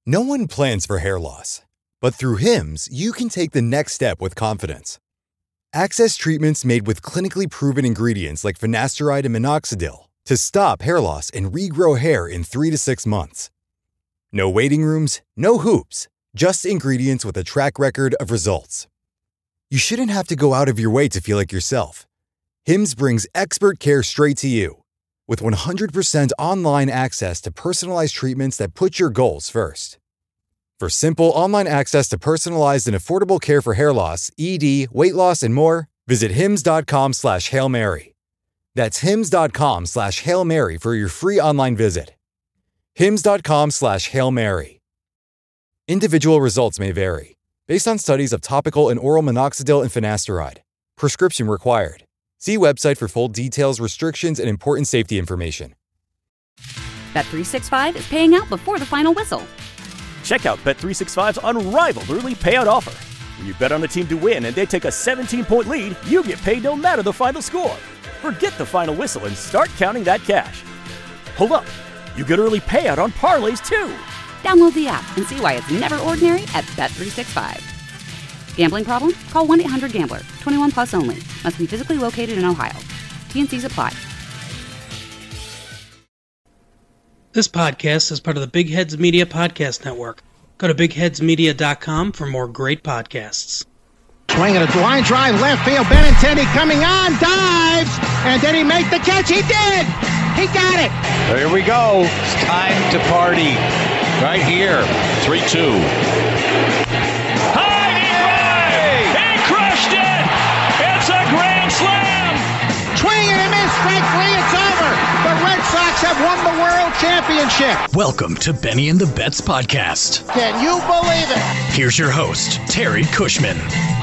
No one plans for hair loss, but through Hims, you can take the next step with confidence. Access treatments made with clinically proven ingredients like finasteride and minoxidil to stop hair loss and regrow hair in 3 to 6 months. No waiting rooms, no hoops, just ingredients with a track record of results. You shouldn't have to go out of your way to feel like yourself. Hims brings expert care straight to you. With 100% online access to personalized treatments that put your goals first. For simple online access to personalized and affordable care for hair loss, ED, weight loss, and more, visit hims.com/Hail Mary. That's hims.com/Hail Mary for your free online visit. hims.com/Hail Mary. Individual results may vary, based on studies of topical and oral minoxidil and finasteride. Prescription required. See website for full details, restrictions, and important safety information. Bet365 is paying out before the final whistle. Check out Bet365's unrivaled early payout offer. When you bet on a team to win and they take a 17-point lead, you get paid no matter the final score. Forget the final whistle and start counting that cash. Hold up, you get early payout on parlays too. Download the app and see why it's never ordinary at Bet365. Gambling problem? Call 1-800-GAMBLER. 21 plus only. Must be physically located in Ohio. T&Cs apply. This podcast is part of the Big Heads Media Podcast Network. Go to bigheadsmedia.com for more great podcasts. Swinging a line drive left field. Benintendi coming on, dives, and did he make the catch? He did! He got it! There we go. It's time to party. Right here. 3-2. Swing and a miss, strike three, it's over. The Red Sox have won the World Championship. Welcome to Benny and the Bets podcast. Can you believe it? Here's your host, Terry Cushman.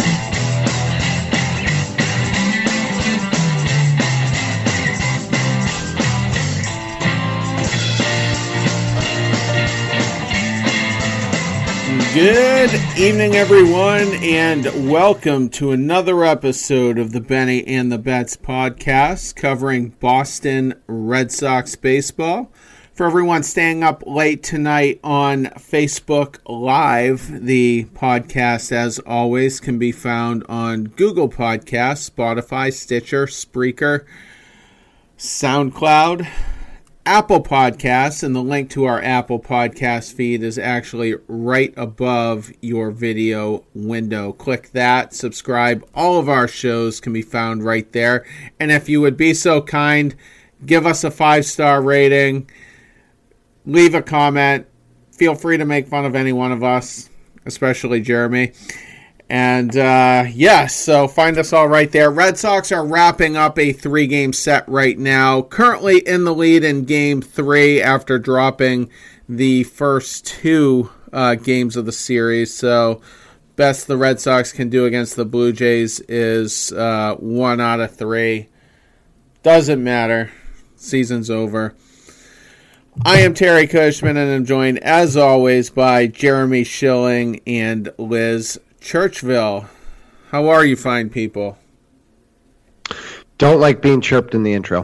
Good evening, everyone, and welcome to another episode of the Benny and the Bets podcast covering Boston Red Sox baseball. For everyone staying up late tonight on Facebook Live, the podcast, as always, can be found on Google Podcasts, Spotify, Stitcher, Spreaker, SoundCloud, Apple Podcasts, and the link to our Apple Podcast feed is actually right above your video window. Click that, subscribe. All of our shows can be found right there. And if you would be so kind, give us a 5-star rating, leave a comment. Feel free to make fun of any one of us, especially Jeremy. And, so find us all right there. Red Sox are wrapping up a 3-game set right now. Currently in the lead in Game 3 after dropping the first 2 games of the series. So, best the Red Sox can do against the Blue Jays is 1 out of 3. Doesn't matter. Season's over. I am Terry Cushman, and I'm joined, as always, by Jeremy Schilling and Liz Churchville. How are you, fine people? Don't like being chirped in the intro.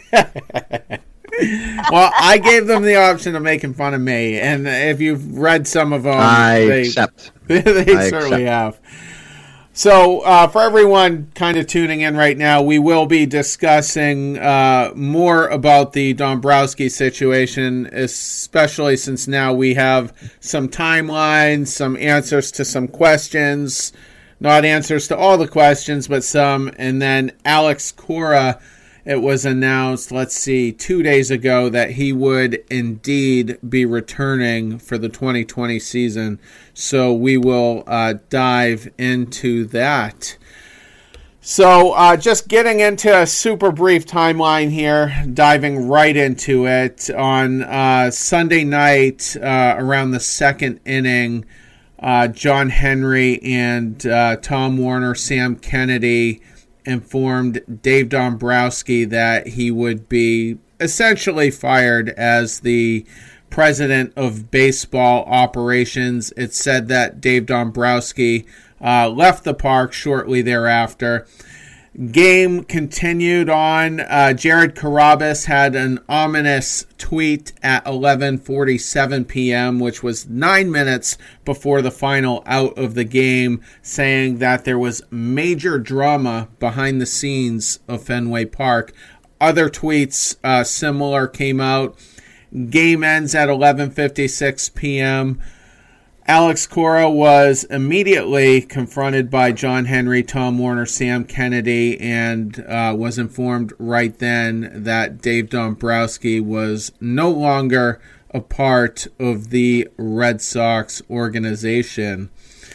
Well, I gave them the option of making fun of me, and if you've read some of them, they accept. They certainly have. So, for everyone kind of tuning in right now, we will be discussing more about the Dombrowski situation, especially since now we have some timelines, some answers to some questions, not answers to all the questions, but some. And then Alex Cora, it was announced, 2 days ago, that he would indeed be returning for the 2020 season. So we will dive into that. So just getting into a super brief timeline here, diving right into it. On Sunday night, around the second inning, John Henry and Tom Warner, Sam Kennedy informed Dave Dombrowski that he would be essentially fired as the president of baseball operations. It said that Dave Dombrowski left the park shortly thereafter. Game continued on. Jared Carrabis had an ominous tweet at 11:47 p.m., which was 9 minutes before the final out of the game, saying that there was major drama behind the scenes of Fenway Park. Other tweets similar came out. Game ends at 11:56 p.m. Alex Cora was immediately confronted by John Henry, Tom Warner, Sam Kennedy, and was informed right then that Dave Dombrowski was no longer a part of the Red Sox organization.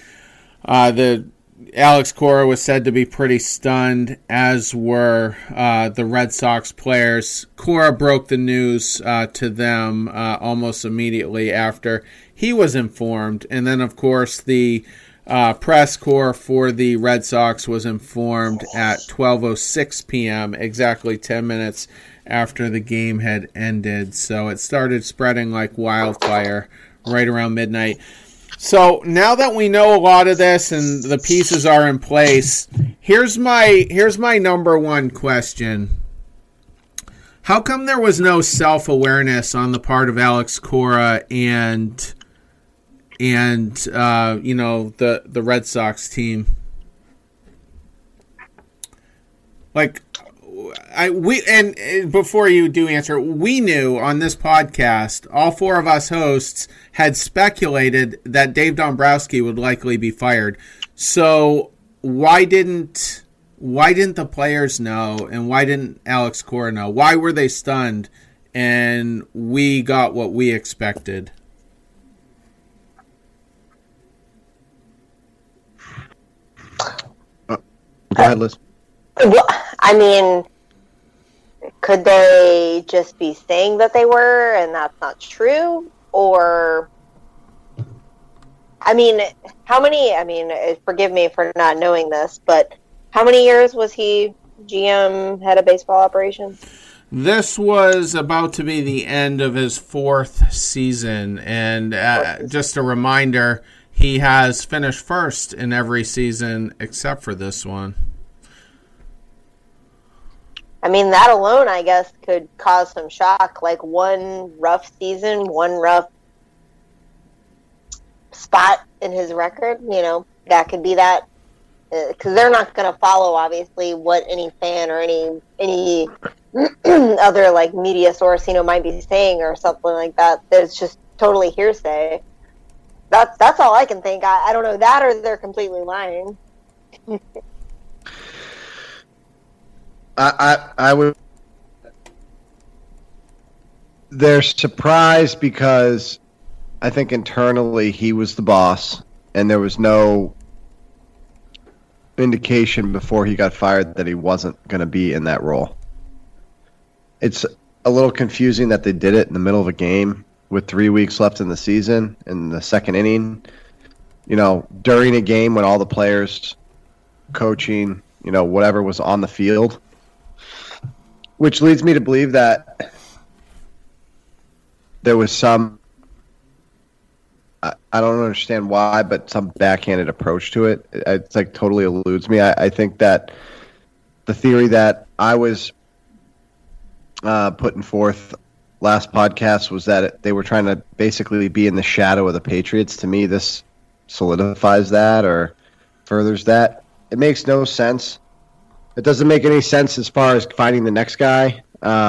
Alex Cora was said to be pretty stunned, as were the Red Sox players. Cora broke the news to them almost immediately after he was informed. And then, of course, the press corps for the Red Sox was informed at 12:06 p.m., exactly 10 minutes after the game had ended. So it started spreading like wildfire right around midnight. So now that we know a lot of this and the pieces are in place, here's my number one question. How come there was no self-awareness on the part of Alex Cora and the Red Sox team? Like, before you do answer, we knew on this podcast, all four of us hosts had speculated that Dave Dombrowski would likely be fired. So why didn't the players know, and why didn't Alex Cora know? Why were they stunned and we got what we expected? Go ahead, Liz. Well, I mean, could they just be saying that they were and that's not true? Or, I mean, forgive me for not knowing this, but how many years was he GM, head of baseball operations? This was about to be the end of his fourth season, and just a reminder, he has finished first in every season except for this one. I mean, that alone, I guess, could cause some shock. Like one rough season, one rough spot in his record, that could be that. Because they're not going to follow, obviously, what any fan or any other like media source, might be saying or something like that. That's just totally hearsay. That's all I can think. I don't know that, or they're completely lying. I would. They're surprised because I think internally he was the boss, and there was no indication before he got fired that he wasn't going to be in that role. It's a little confusing that they did it in the middle of a game with 3 weeks left in the season in the second inning. During a game when all the players, coaching, whatever was on the field. Which leads me to believe that there was some, I don't understand why, but some backhanded approach to it. It's like totally eludes me. I think that the theory that I was putting forth last podcast was that they were trying to basically be in the shadow of the Patriots. To me, this solidifies that or furthers that. It makes no sense. It doesn't make any sense as far as finding the next guy.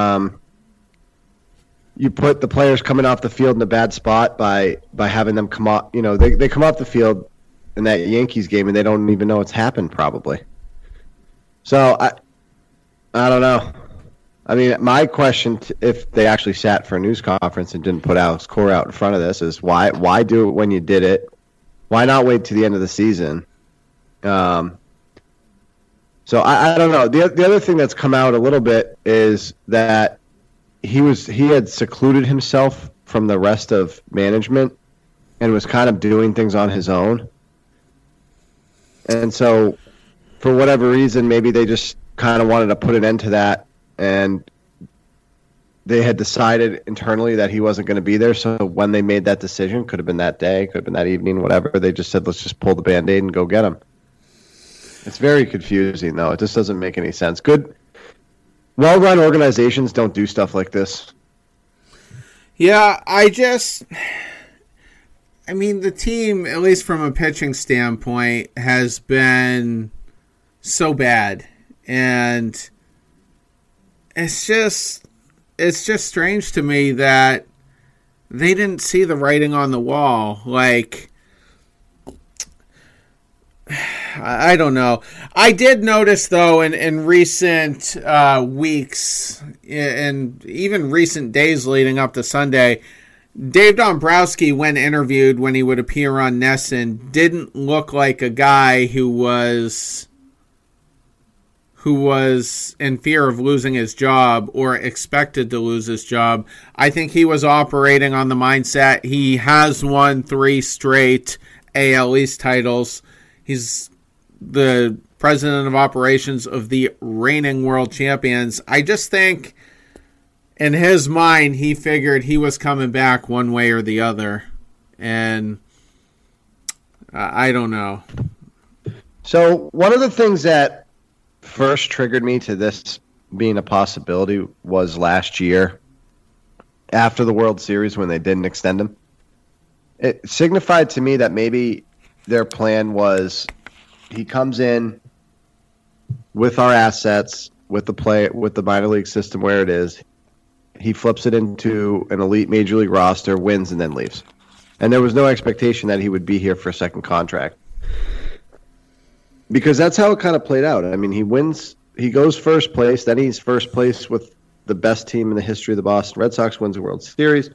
You put the players coming off the field in a bad spot by having them come off. They come off the field in that Yankees game and they don't even know it's happened probably. So I don't know. I mean, my question, if they actually sat for a news conference and didn't put Alex Cora out in front of this, is why do it when you did it? Why not wait to the end of the season? So I don't know. The other thing that's come out a little bit is that he had secluded himself from the rest of management and was kind of doing things on his own. And so for whatever reason, maybe they just kind of wanted to put an end to that, and they had decided internally that he wasn't going to be there. So when they made that decision, could have been that day, could have been that evening, whatever, they just said, let's just pull the Band-Aid and go get him. It's very confusing, though. It just doesn't make any sense. Good, well-run organizations don't do stuff like this. Yeah, the team, at least from a pitching standpoint, has been so bad. And it's just strange to me that they didn't see the writing on the wall. Like, I don't know. I did notice, though, in recent weeks and even recent days leading up to Sunday, Dave Dombrowski, when interviewed, when he would appear on NESN, didn't look like a guy who was in fear of losing his job or expected to lose his job. I think he was operating on the mindset he has won 3 straight AL East titles. He's the president of operations of the reigning world champions. I just think in his mind, he figured he was coming back one way or the other. And I don't know. So one of the things that first triggered me to this being a possibility was last year after the World Series when they didn't extend him. It signified to me that maybe their plan was he comes in with our assets, with the minor league system where it is. He flips it into an elite major league roster, wins, and then leaves. And there was no expectation that he would be here for a second contract. Because that's how it kind of played out. I mean, he wins, he goes first place, then he's first place with the best team in the history of the Boston Red Sox, wins the World Series.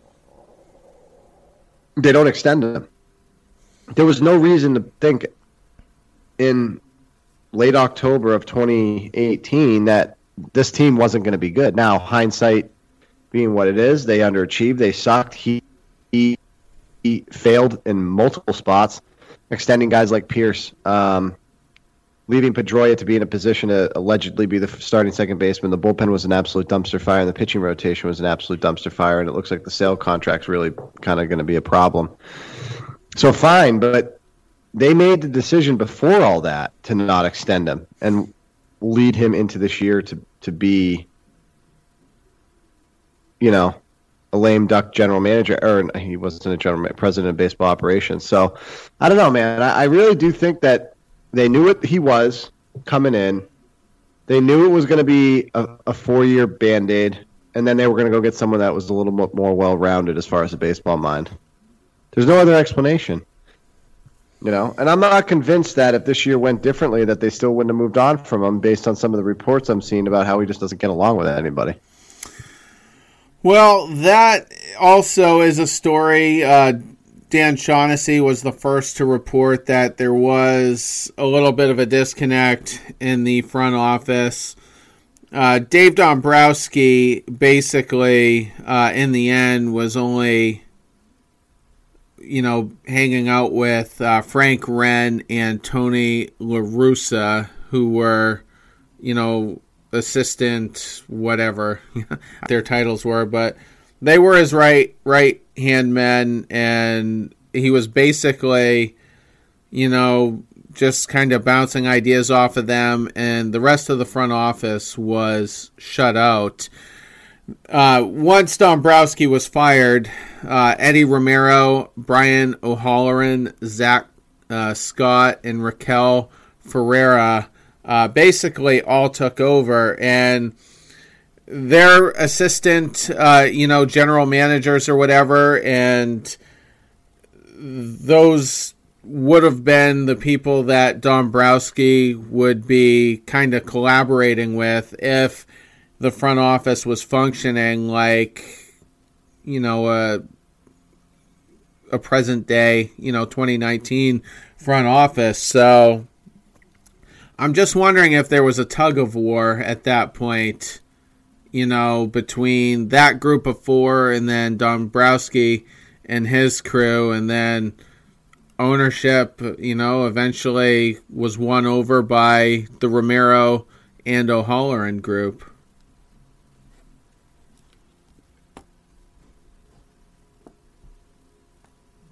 They don't extend him. There was no reason to think in late October of 2018 that this team wasn't going to be good. Now, hindsight being what it is, they underachieved, they sucked. He failed in multiple spots, extending guys like Pierce, leaving Pedroia to be in a position to allegedly be the starting second baseman. The bullpen was an absolute dumpster fire, and the pitching rotation was an absolute dumpster fire, and it looks like the Sale contract's really kind of going to be a problem. So fine, but they made the decision before all that to not extend him and lead him into this year to be, a lame duck general manager, or he wasn't a president of baseball operations. So I don't know, man. I really do think that they knew what he was coming in. They knew it was going to be a 4-year Band-Aid, and then they were going to go get someone that was a little bit more well-rounded as far as a baseball mind. There's no other explanation. And I'm not convinced that if this year went differently that they still wouldn't have moved on from him based on some of the reports I'm seeing about how he just doesn't get along with anybody. Well, that also is a story. Dan Shaughnessy was the first to report that there was a little bit of a disconnect in the front office. Dave Dombrowski basically, in the end, was only, hanging out with Frank Wren and Tony La Russa, who were, assistant, whatever their titles were, but they were his right hand men, and he was basically, just kind of bouncing ideas off of them, and the rest of the front office was shut out. Once Dombrowski was fired, Eddie Romero, Brian O'Halloran, Zach Scott, and Raquel Ferreira basically all took over, and their assistant, general managers or whatever, and those would have been the people that Dombrowski would be kind of collaborating with if the front office was functioning like, a present day, 2019 front office. So I'm just wondering if there was a tug of war at that point, between that group of 4 and then Dombrowski and his crew, and then ownership, eventually was won over by the Romero and O'Halloran group.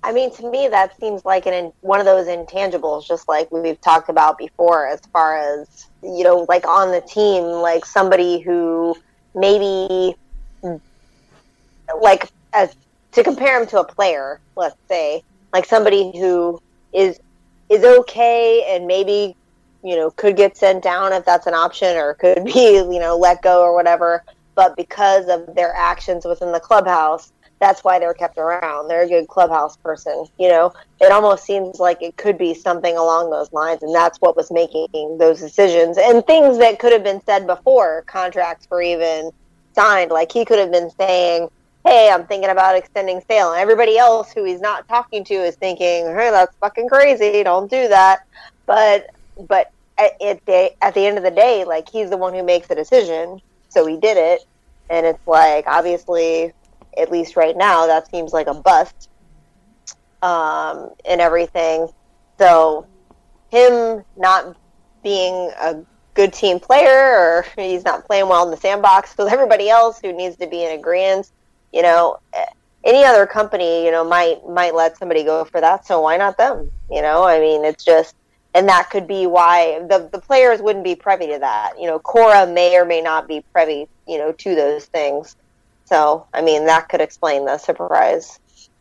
I mean, to me, that seems like one of those intangibles, just like we've talked about before, as far as, you know, like on the team, like somebody who maybe, like, as to compare him to a player, let's say, like somebody who is okay and maybe, you know, could get sent down if that's an option, or could be, you know, let go or whatever, but because of their actions within the clubhouse, that's why they're kept around. They're a good clubhouse person, you know. It almost seems like it could be something along those lines, and that's what was making those decisions. And things that could have been said before contracts were even signed. Like, he could have been saying, hey, I'm thinking about extending Sale. And everybody else who he's not talking to is thinking, hey, that's fucking crazy. Don't do that. But at the end of the day, like, he's the one who makes the decision. So he did it. And it's like, obviously, at least right now, that seems like a bust and everything. So him not being a good team player, or he's not playing well in the sandbox with everybody else who needs to be in agreement, you know, any other company, you know, might let somebody go for that. So why not them? You know, I mean, it's just, and that could be why the players wouldn't be privy to that. You know, Cora may or may not be privy, you know, to those things. So, I mean, that could explain the surprise.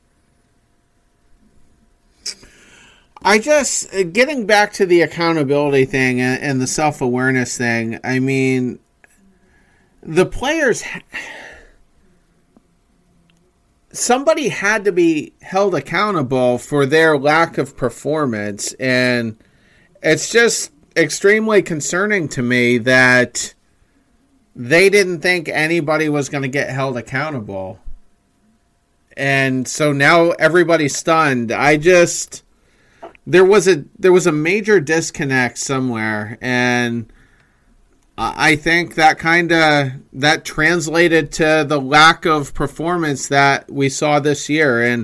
I just, getting back to the accountability thing and the self-awareness thing, I mean, the players, somebody had to be held accountable for their lack of performance, and it's just extremely concerning to me that they didn't think anybody was going to get held accountable. And so now everybody's stunned. There was a major disconnect somewhere, and I think that translated to the lack of performance that we saw this year. And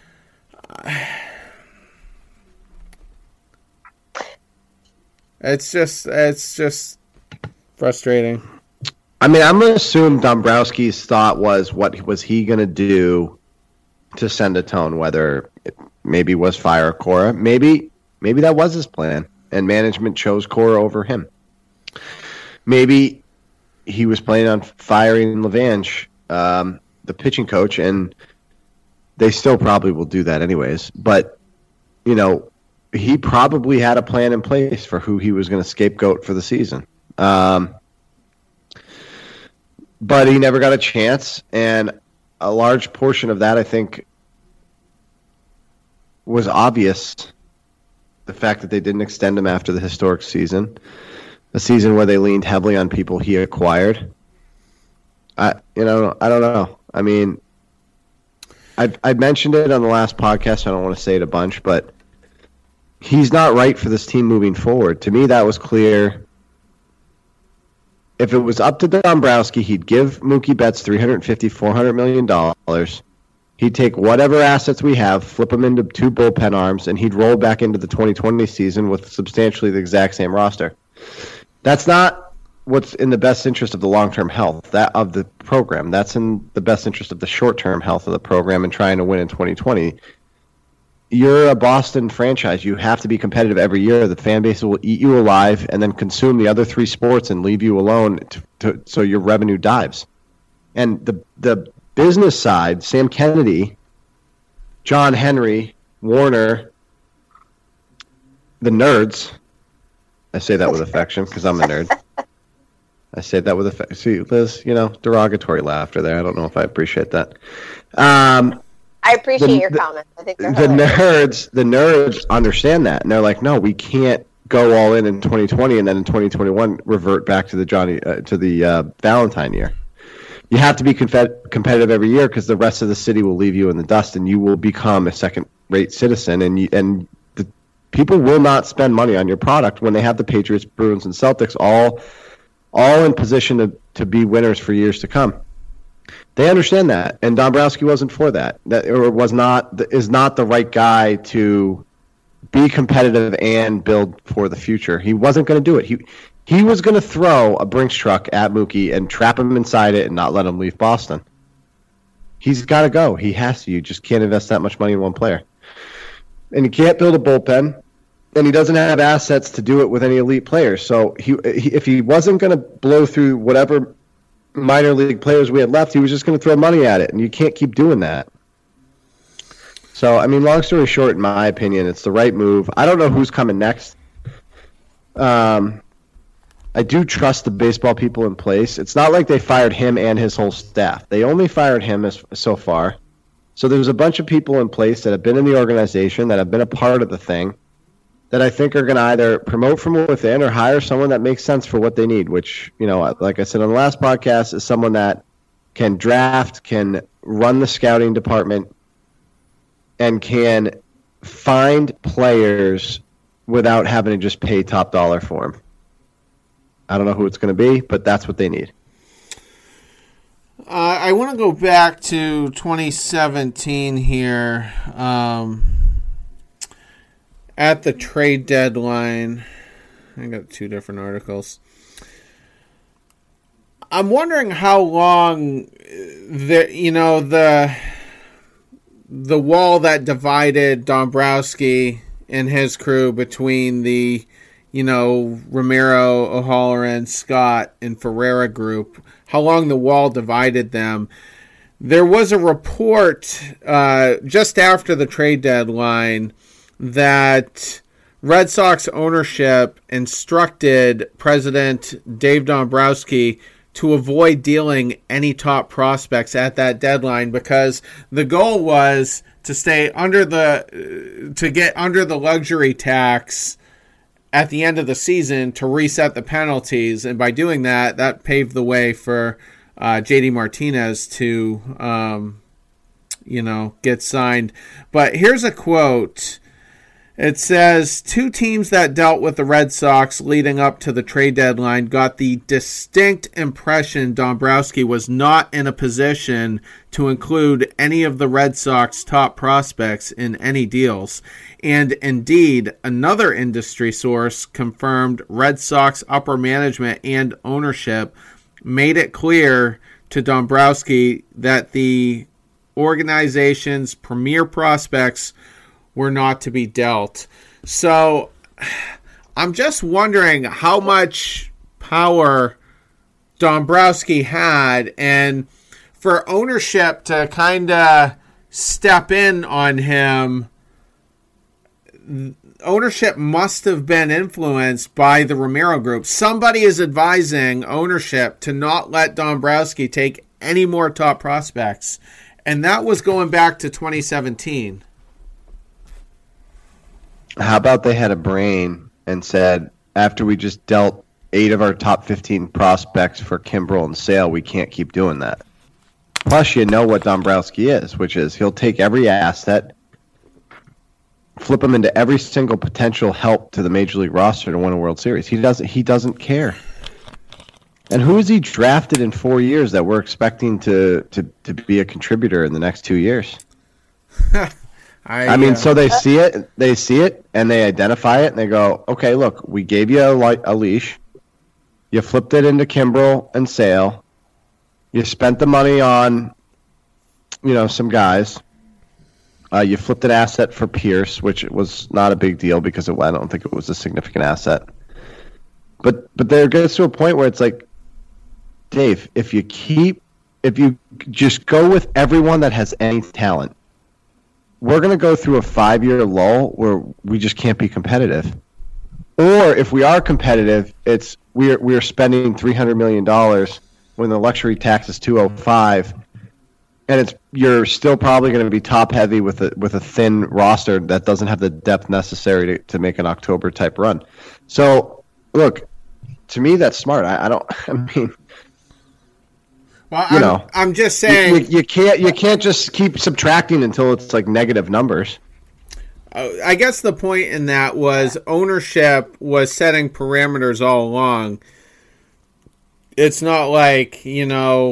it's just frustrating. I mean, I'm going to assume Dombrowski's thought was, what was he going to do to send a tone, whether it maybe was fire Cora. Maybe that was his plan, and management chose Cora over him. Maybe he was planning on firing Levanche, the pitching coach, and they still probably will do that anyways. But, you know, he probably had a plan in place for who he was going to scapegoat for the season. But he never got a chance, and a large portion of that, I think, was obvious. The fact that they didn't extend him after the historic season, a season where they leaned heavily on people he acquired. I don't know. I mean, I mentioned it on the last podcast. I don't want to say it a bunch, but he's not right for this team moving forward. To me, that was clear. If it was up to Dombrowski, he'd give Mookie Betts $350, $400 million. He'd take whatever assets we have, flip them into 2 bullpen arms, and he'd roll back into the 2020 season with substantially the exact same roster. That's not what's in the best interest of the long-term health of the program. That's in the best interest of the short-term health of the program and trying to win in 2020. You're a Boston franchise. You have to be competitive every year. The fan base will eat you alive and then consume the other 3 sports and leave you alone so your revenue dives. And the business side, Sam Kennedy, John Henry, Warner, the nerds. I say that with affection because I'm a nerd. I say that with affection. See, Liz, derogatory laughter there. I don't know if I appreciate that. I appreciate your comments. I think they're hilarious. The nerds understand that, and they're like, no, we can't go all in 2020 and then in 2021 revert back to the Valentine year. You have to be competitive every year because the rest of the city will leave you in the dust, and you will become a second-rate citizen, and the people will not spend money on your product when they have the Patriots, Bruins, and Celtics all in position to be winners for years to come. They understand that, and Dombrowski wasn't for that. Is not the right guy to be competitive and build for the future. He wasn't going to do it. He was going to throw a Brinks truck at Mookie and trap him inside it and not let him leave Boston. He's got to go. He has to. You just can't invest that much money in one player. and he can't build a bullpen, and he doesn't have assets to do it with any elite players. So if he wasn't going to blow through whatever minor league players we had left, he was just going to throw money at it, and you can't keep doing that. So, I mean, long story short, in my opinion, it's the right move. I don't know who's coming next. I do trust the baseball people in place. It's not like they fired him and his whole staff. They only fired him so far. So there's a bunch of people in place that have been in the organization, that have been a part of the thing, that I think are going to either promote from within or hire someone that makes sense for what they need, which, you know, like I said on the last podcast, is someone that can draft, can run the scouting department, and can find players without having to just pay top dollar for them. I don't know who it's going to be, but that's what they need. I want to go back to 2017 here. At the trade deadline, I got two different articles. I'm wondering how long the wall that divided Dombrowski and his crew between the Romero, O'Halloran, Scott, and Ferreira group, how long the wall divided them. There was a report just after the trade deadline that Red Sox ownership instructed President Dave Dombrowski to avoid dealing any top prospects at that deadline, because the goal was to get under the luxury tax at the end of the season to reset the penalties, and by doing that, that paved the way for JD Martinez to get signed. But here's a quote. It says, 2 teams that dealt with the Red Sox leading up to the trade deadline got the distinct impression Dombrowski was not in a position to include any of the Red Sox top prospects in any deals. And indeed, another industry source confirmed Red Sox upper management and ownership made it clear to Dombrowski that the organization's premier prospects were not to be dealt. So I'm just wondering how much power Dombrowski had, and for ownership to kind of step in on him, ownership must have been influenced by the Romero group. Somebody is advising ownership to not let Dombrowski take any more top prospects, and that was going back to 2017. How about they had a brain and said, after we just dealt 8 of our top 15 prospects for Kimbrel and Sale, we can't keep doing that. Plus, you know what Dombrowski is, which is he'll take every asset, flip them into every single potential help to the Major League roster to win a World Series. He doesn't care. And who is he drafted in 4 years that we're expecting to be a contributor in the next 2 years? I mean, so they see it, and they identify it, and they go, okay, look, we gave you a leash. You flipped it into Kimbrel and Sale. You spent the money on, some guys. You flipped an asset for Pierce, which was not a big deal because I don't think it was a significant asset. But there gets to a point where it's like, Dave, if you just go with everyone that has any talent, we're going to go through a 5-year lull where we just can't be competitive. Or if we are competitive, it's we're spending $300 million when the luxury tax is $205, and you're still probably going to be top heavy with a thin roster that doesn't have the depth necessary to make an October type run. So look, to me that's smart. Well, I'm just saying you can't just keep subtracting until it's like negative numbers. I guess the point in that was ownership was setting parameters all along. It's not like, he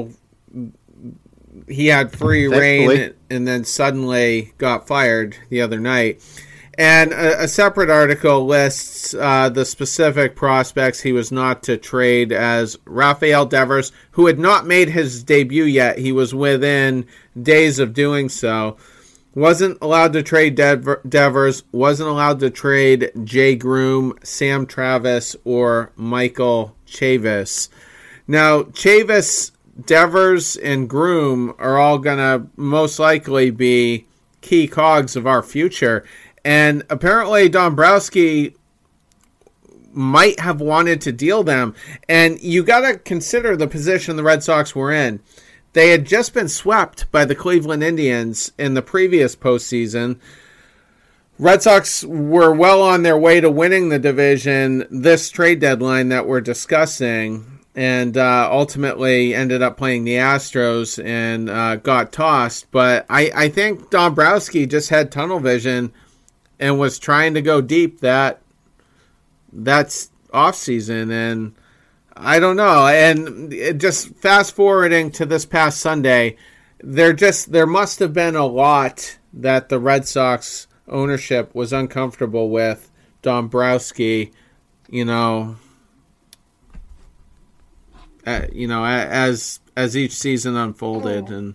had free reign and then suddenly got fired the other night. And a separate article lists the specific prospects he was not to trade as Rafael Devers, who had not made his debut yet. He was within days of doing so. wasn't allowed to trade Devers, wasn't allowed to trade Jay Groom, Sam Travis, or Michael Chavis. Now, Chavis, Devers, and Groom are all going to most likely be key cogs of our future. And apparently Dombrowski might have wanted to deal them. And you got to consider the position the Red Sox were in. They had just been swept by the Cleveland Indians in the previous postseason. Red Sox were well on their way to winning the division this trade deadline that we're discussing, and ultimately ended up playing the Astros and got tossed. But I think Dombrowski just had tunnel vision and was trying to go deep that's offseason, and I don't know. And just fast forwarding to this past Sunday, there must have been a lot that the Red Sox ownership was uncomfortable with Dombrowski, as each season unfolded. And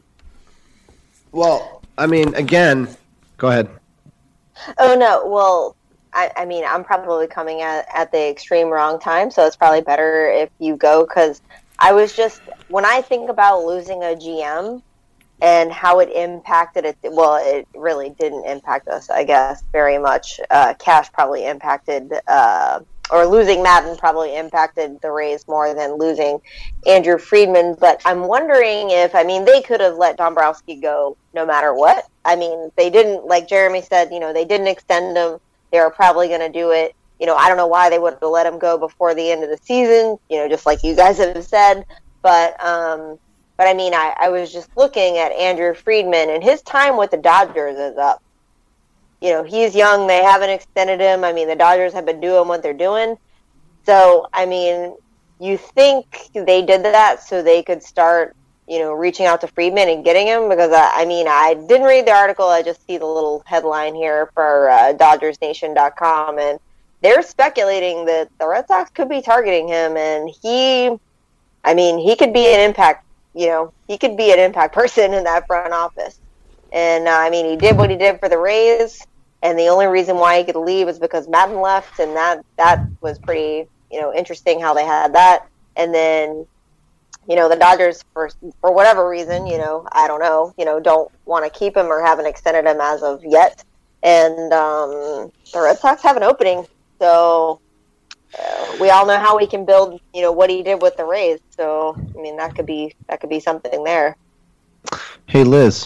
well, I mean, again, go ahead. Oh no, well, I mean, I'm probably coming at the extreme wrong time, so it's probably better if you go, because when I think about losing a GM and how it impacted it, well, it really didn't impact us, I guess, very much. Cash probably impacted, or losing Madden probably impacted the Rays more than losing Andrew Friedman, but I'm wondering they could have let Dombrowski go no matter what. I mean, they didn't, like Jeremy said, they didn't extend him. They were probably going to do it. I don't know why they would have let him go before the end of the season, just like you guys have said. But I mean, I was just looking at Andrew Friedman, and his time with the Dodgers is up. He's young. They haven't extended him. I mean, the Dodgers have been doing what they're doing. So, I mean, you think they did that so they could start, reaching out to Friedman and getting him? Because, I didn't read the article. I just see the little headline here for DodgersNation.com, and they're speculating that the Red Sox could be targeting him, and he could be an impact, he could be an impact person in that front office. And, he did what he did for the Rays, and the only reason why he could leave was because Madden left, and that was pretty, interesting how they had that. And then, the Dodgers, for whatever reason, I don't know, don't want to keep him or haven't extended him as of yet. And the Red Sox have an opening. So we all know how he can build, what he did with the Rays. So, I mean, that could be something there. Hey, Liz,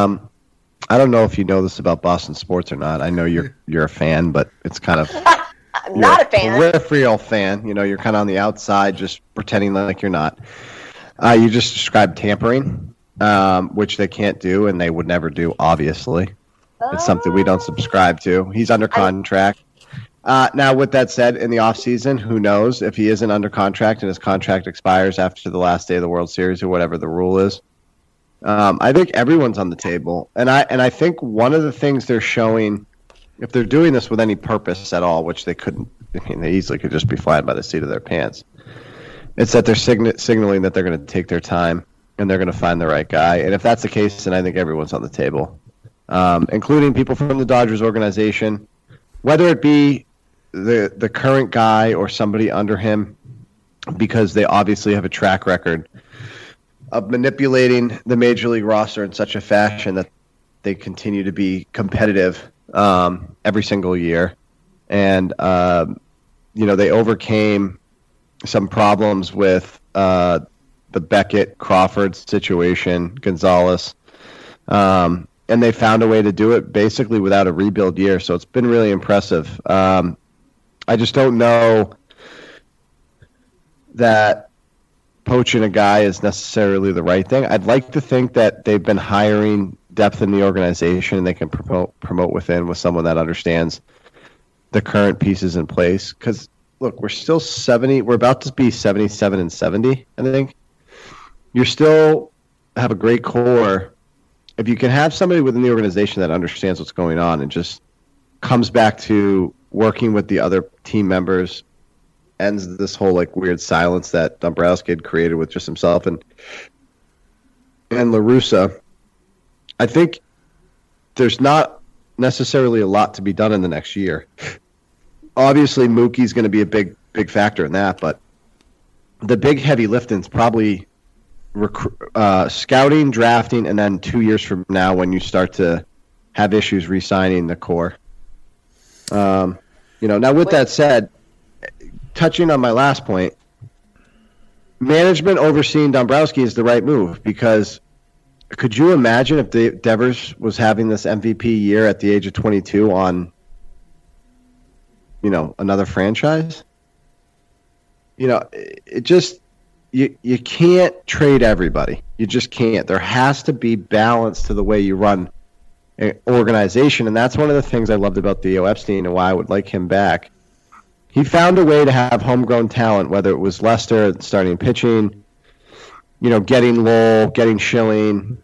I don't know if you know this about Boston sports or not. I know you're a fan, but it's kind of... I'm not a fan. Peripheral fan. You're kind of on the outside, just pretending like you're not. You just described tampering, which they can't do, and they would never do, obviously. It's something we don't subscribe to. He's under contract. Now, with that said, in the offseason, who knows if he isn't under contract and his contract expires after the last day of the World Series or whatever the rule is. I think everyone's on the table. And I think one of the things they're showing, if they're doing this with any purpose at all, which they couldn't, they easily could just be flying by the seat of their pants, it's that they're signaling that they're going to take their time and they're going to find the right guy. And if that's the case, then I think everyone's on the table, including people from the Dodgers organization, whether it be the current guy or somebody under him, because they obviously have a track record of manipulating the Major League roster in such a fashion that they continue to be competitive every single year. And, they overcame some problems with the Beckett-Crawford situation, Gonzalez, and they found a way to do it basically without a rebuild year. So it's been really impressive. I just don't know that poaching a guy is necessarily the right thing. I'd like to think that they've been hiring depth in the organization and they can promote within with someone that understands the current pieces in place. Because, look, we're still 70. We're about to be 77 and 70, I think. You still have a great core. If you can have somebody within the organization that understands what's going on and just comes back to working with the other team members, ends this whole weird silence that Dombrowski had created with just himself and La Russa, I think there's not necessarily a lot to be done in the next year. Obviously, Mookie's going to be a big factor in that, but the big heavy lifting is probably scouting, drafting, and then 2 years from now when you start to have issues re-signing the core. Now with that said, touching on my last point, management overseeing Dombrowski is the right move, because could you imagine if Devers was having this MVP year at the age of 22 on, another franchise? It just, you can't trade everybody. You just can't. There has to be balance to the way you run an organization, and that's one of the things I loved about Theo Epstein and why I would like him back. He found a way to have homegrown talent, whether it was Lester starting pitching, getting Lowell, getting Schilling,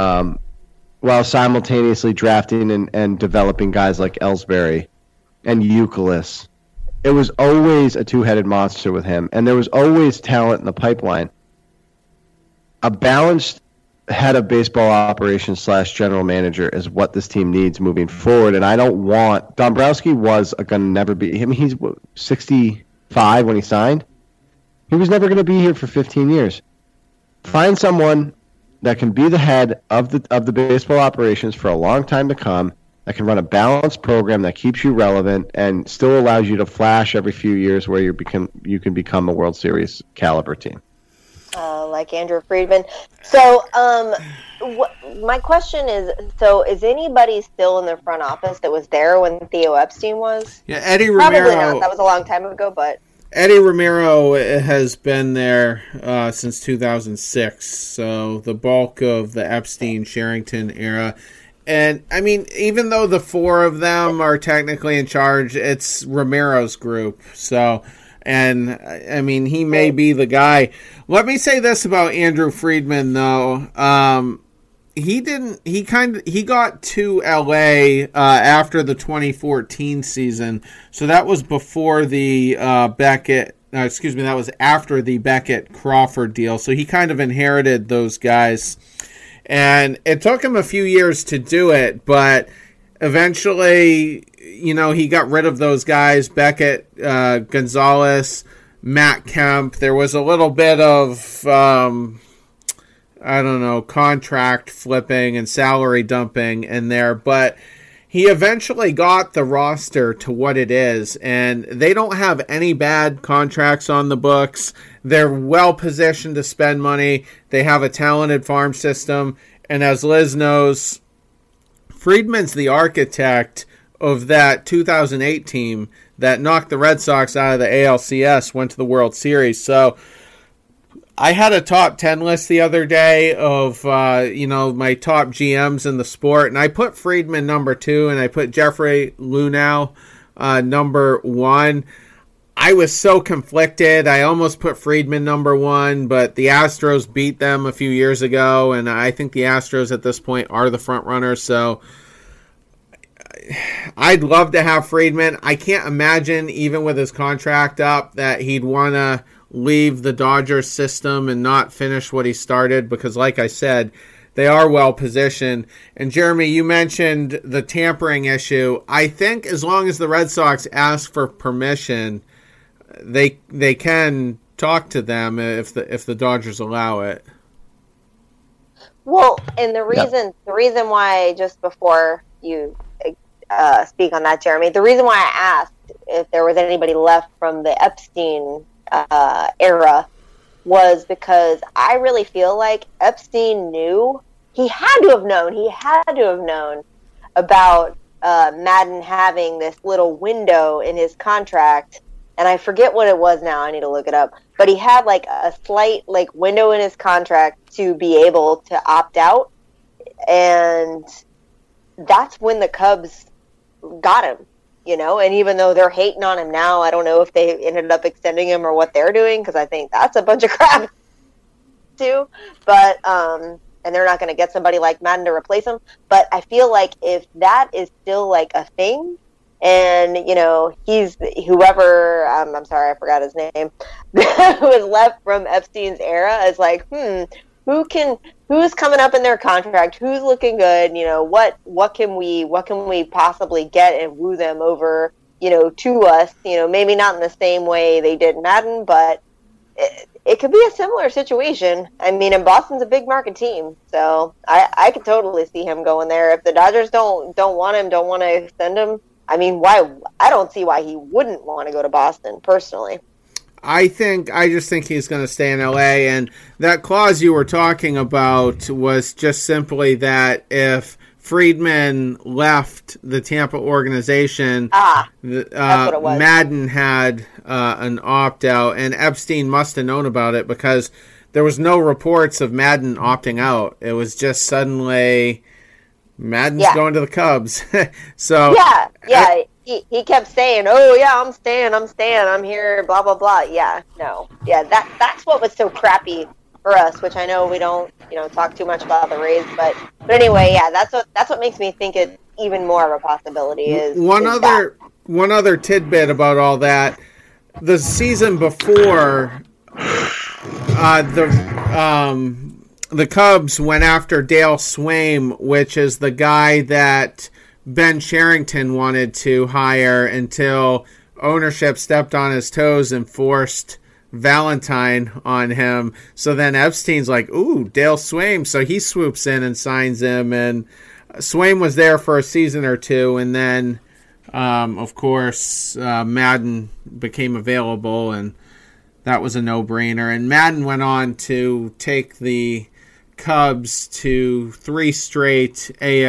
while simultaneously drafting and developing guys like Ellsbury and Youkilis. It was always a two-headed monster with him, and there was always talent in the pipeline. A balanced head of baseball operations / general manager is what this team needs moving forward, and I don't want... Dombrowski was going to never be... I mean, he's 65 when he signed. He was never going to be here for 15 years. Find someone that can be the head of the baseball operations for a long time to come, that can run a balanced program that keeps you relevant and still allows you to flash every few years where you can become a World Series caliber team. Like Andrew Friedman. So, my question is, is anybody still in the front office that was there when Theo Epstein was? Yeah, Eddie Romero. Probably not. That was a long time ago, but... Eddie Romero has been there since 2006, so the bulk of the Epstein-Sherrington era. And, I mean, even though the four of them are technically in charge, it's Romero's group. So, and, I mean, he may be the guy. Let me say this about Andrew Friedman, though. He got to LA after the 2014 season. So that was before the that was after the Beckett-Crawford deal. So he kind of inherited those guys. And it took him a few years to do it, but eventually, he got rid of those guys, Beckett, Gonzalez, Matt Kemp. There was a little bit of, contract flipping and salary dumping in there, but he eventually got the roster to what it is, and they don't have any bad contracts on the books. They're well positioned to spend money. They have a talented farm system, and as Liz knows, Friedman's the architect of that 2008 team that knocked the Red Sox out of the ALCS, went to the World Series. So I had a top 10 list the other day of, my top GMs in the sport, and I put Friedman number 2, and I put Jeffrey Luhnow number 1. I was so conflicted. I almost put Friedman number 1, but the Astros beat them a few years ago, and I think the Astros at this point are the front runners, so I'd love to have Friedman. I can't imagine, even with his contract up, that he'd want to leave the Dodgers system and not finish what he started, because like I said, they are well positioned. And Jeremy, you mentioned the tampering issue. I think as long as the Red Sox ask for permission, they can talk to them if the Dodgers allow it. Well, and the reason why, just before you speak on that, Jeremy, the reason why I asked if there was anybody left from the Epstein era was because I really feel like Epstein knew. He had to have known about Madden having this little window in his contract, and I forget what it was now. I need to look it up. But he had like a slight window in his contract to be able to opt out, and that's when the Cubs got him. And even though they're hating on him now, I don't know if they ended up extending him or what they're doing, because I think that's a bunch of crap too. But and they're not going to get somebody like Madden to replace him. But I feel like if that is still a thing, and he's whoever, I'm sorry, I forgot his name, who was left from Epstein's era, is who's coming up in their contract, who's looking good, what can we possibly get and woo them over, to us, maybe not in the same way they did Madden, but it could be a similar situation. I mean, and Boston's a big market team, so I could totally see him going there. If the Dodgers don't want him, don't want to extend him, I mean, I don't see why he wouldn't want to go to Boston, personally. I just think he's going to stay in LA, and that clause you were talking about was just simply that if Friedman left the Tampa organization, that's what it was. Madden had an opt-out, and Epstein must have known about it because there was no reports of Madden opting out. It was just suddenly Madden's going to the Cubs. So He kept saying, "Oh yeah, I'm staying. I'm here." Blah blah blah. Yeah, no, yeah. That's what was so crappy for us. Which I know we don't, talk too much about the Rays, but anyway, yeah. That's what makes me think it's even more of a possibility. Is one other tidbit about all that. The season before, the Cubs went after Dale Swaim, which is the guy that Ben Cherington wanted to hire until ownership stepped on his toes and forced Valentine on him. So then Epstein's like, ooh, Dale Swaim. So he swoops in and signs him. And Swaim was there for a season or two. And then, of course, Madden became available. And that was a no-brainer. And Madden went on to take the Cubs to 3 straight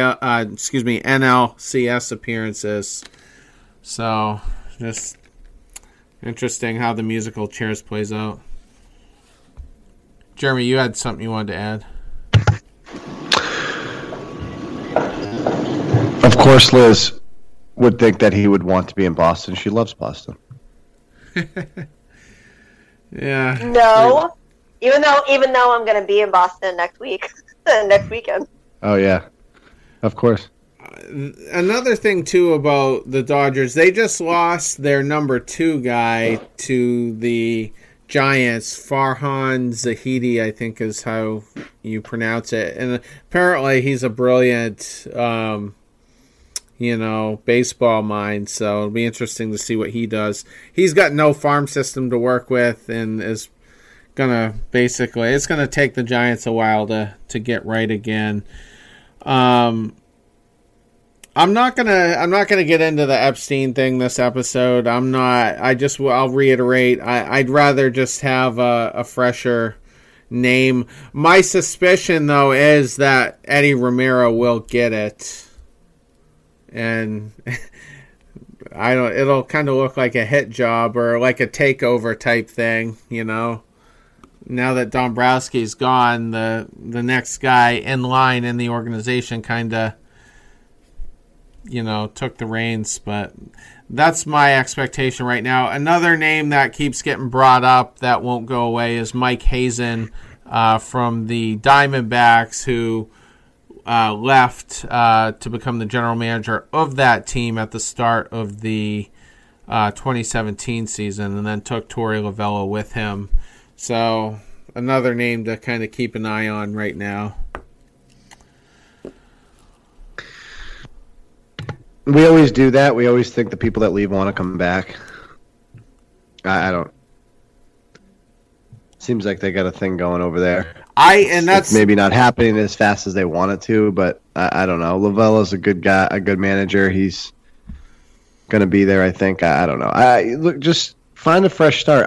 NLCS appearances. So, just interesting how the musical chairs plays out. Jeremy, you had something you wanted to add? Of course, Liz would think that he would want to be in Boston. She loves Boston. Yeah. No. Even though I'm going to be in Boston next weekend. Oh, yeah. Of course. Another thing, too, about the Dodgers, they just lost their number 2 guy to the Giants. Farhan Zahidi, I think is how you pronounce it. And apparently he's a brilliant, baseball mind. So it'll be interesting to see what he does. He's got no farm system to work with and is it's gonna take the Giants a while to get right again. I'm not gonna get into the Epstein thing this episode. I'll reiterate. I'd rather just have a fresher name. My suspicion though is that Eddie Romero will get it, and it'll kind of look like a hit job or like a takeover type thing, Now that Dombrowski's gone, the next guy in line in the organization kind of, took the reins. But that's my expectation right now. Another name that keeps getting brought up that won't go away is Mike Hazen from the Diamondbacks, who left to become the general manager of that team at the start of the 2017 season, and then took Torey Lovullo with him. So, another name to kind of keep an eye on right now. We always do that. We always think the people that leave want to come back. I don't. Seems like they got a thing going over there. That's maybe not happening as fast as they want it to, but I don't know. Lovullo's a good guy, a good manager. He's going to be there, I think. I don't know. Look, just find a fresh start.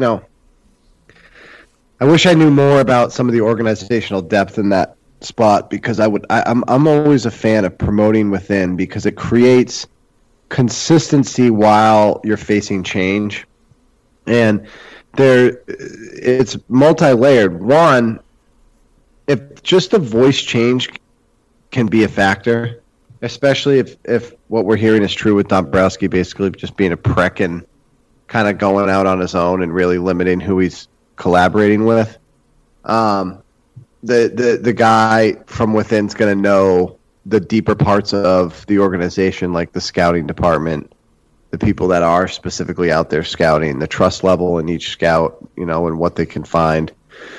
I wish I knew more about some of the organizational depth in that spot, because I'm always a fan of promoting within, because it creates consistency while you're facing change. And it's multi-layered. One, if just a voice change can be a factor, especially if what we're hearing is true with Dombrowski basically just being a prick and kind of going out on his own and really limiting who he's collaborating with. The guy from within's going to know the deeper parts of the organization, like the scouting department, the people that are specifically out there scouting, the trust level in each scout, and what they can find.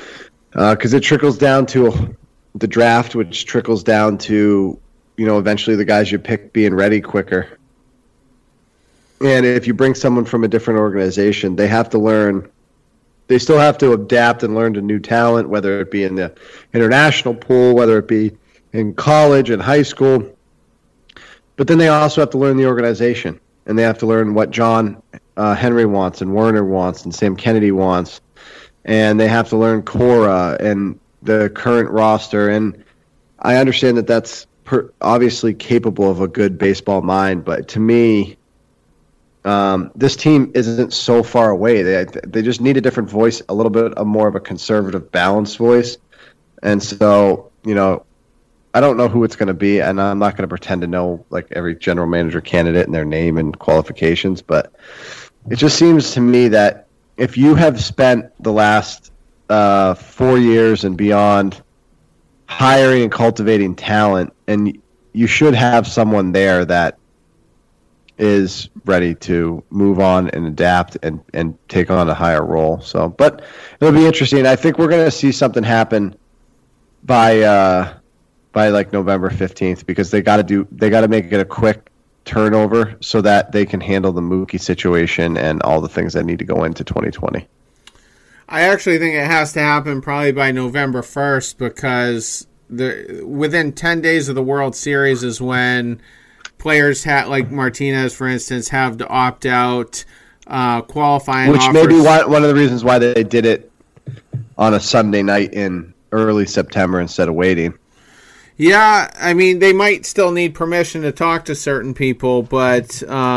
Because it trickles down to the draft, which trickles down to, eventually the guys you pick being ready quicker. And if you bring someone from a different organization, they have to learn. They still have to adapt and learn to new talent, whether it be in the international pool, whether it be in college and high school. But then they also have to learn the organization, and they have to learn what John Henry wants and Werner wants and Sam Kennedy wants. And they have to learn Cora and the current roster. And I understand that that's obviously capable of a good baseball mind, but to me, this team isn't so far away. They just need a different voice, a little bit more of a conservative, balanced voice. And so, I don't know who it's going to be, and I'm not going to pretend to know like every general manager candidate and their name and qualifications, but it just seems to me that if you have spent the last 4 years and beyond hiring and cultivating talent, and you should have someone there that is ready to move on and adapt and take on a higher role. So, but it'll be interesting. I think we're going to see something happen by like November 15th, because they got to make it a quick turnover so that they can handle the Mookie situation and all the things that need to go into 2020. I actually think it has to happen probably by November 1st, because within 10 days of the World Series is when players like Martinez, for instance, have to opt out, qualifying which offers. may be one of the reasons why they did it on a Sunday night in early September instead of waiting. Yeah, I mean, they might still need permission to talk to certain people, but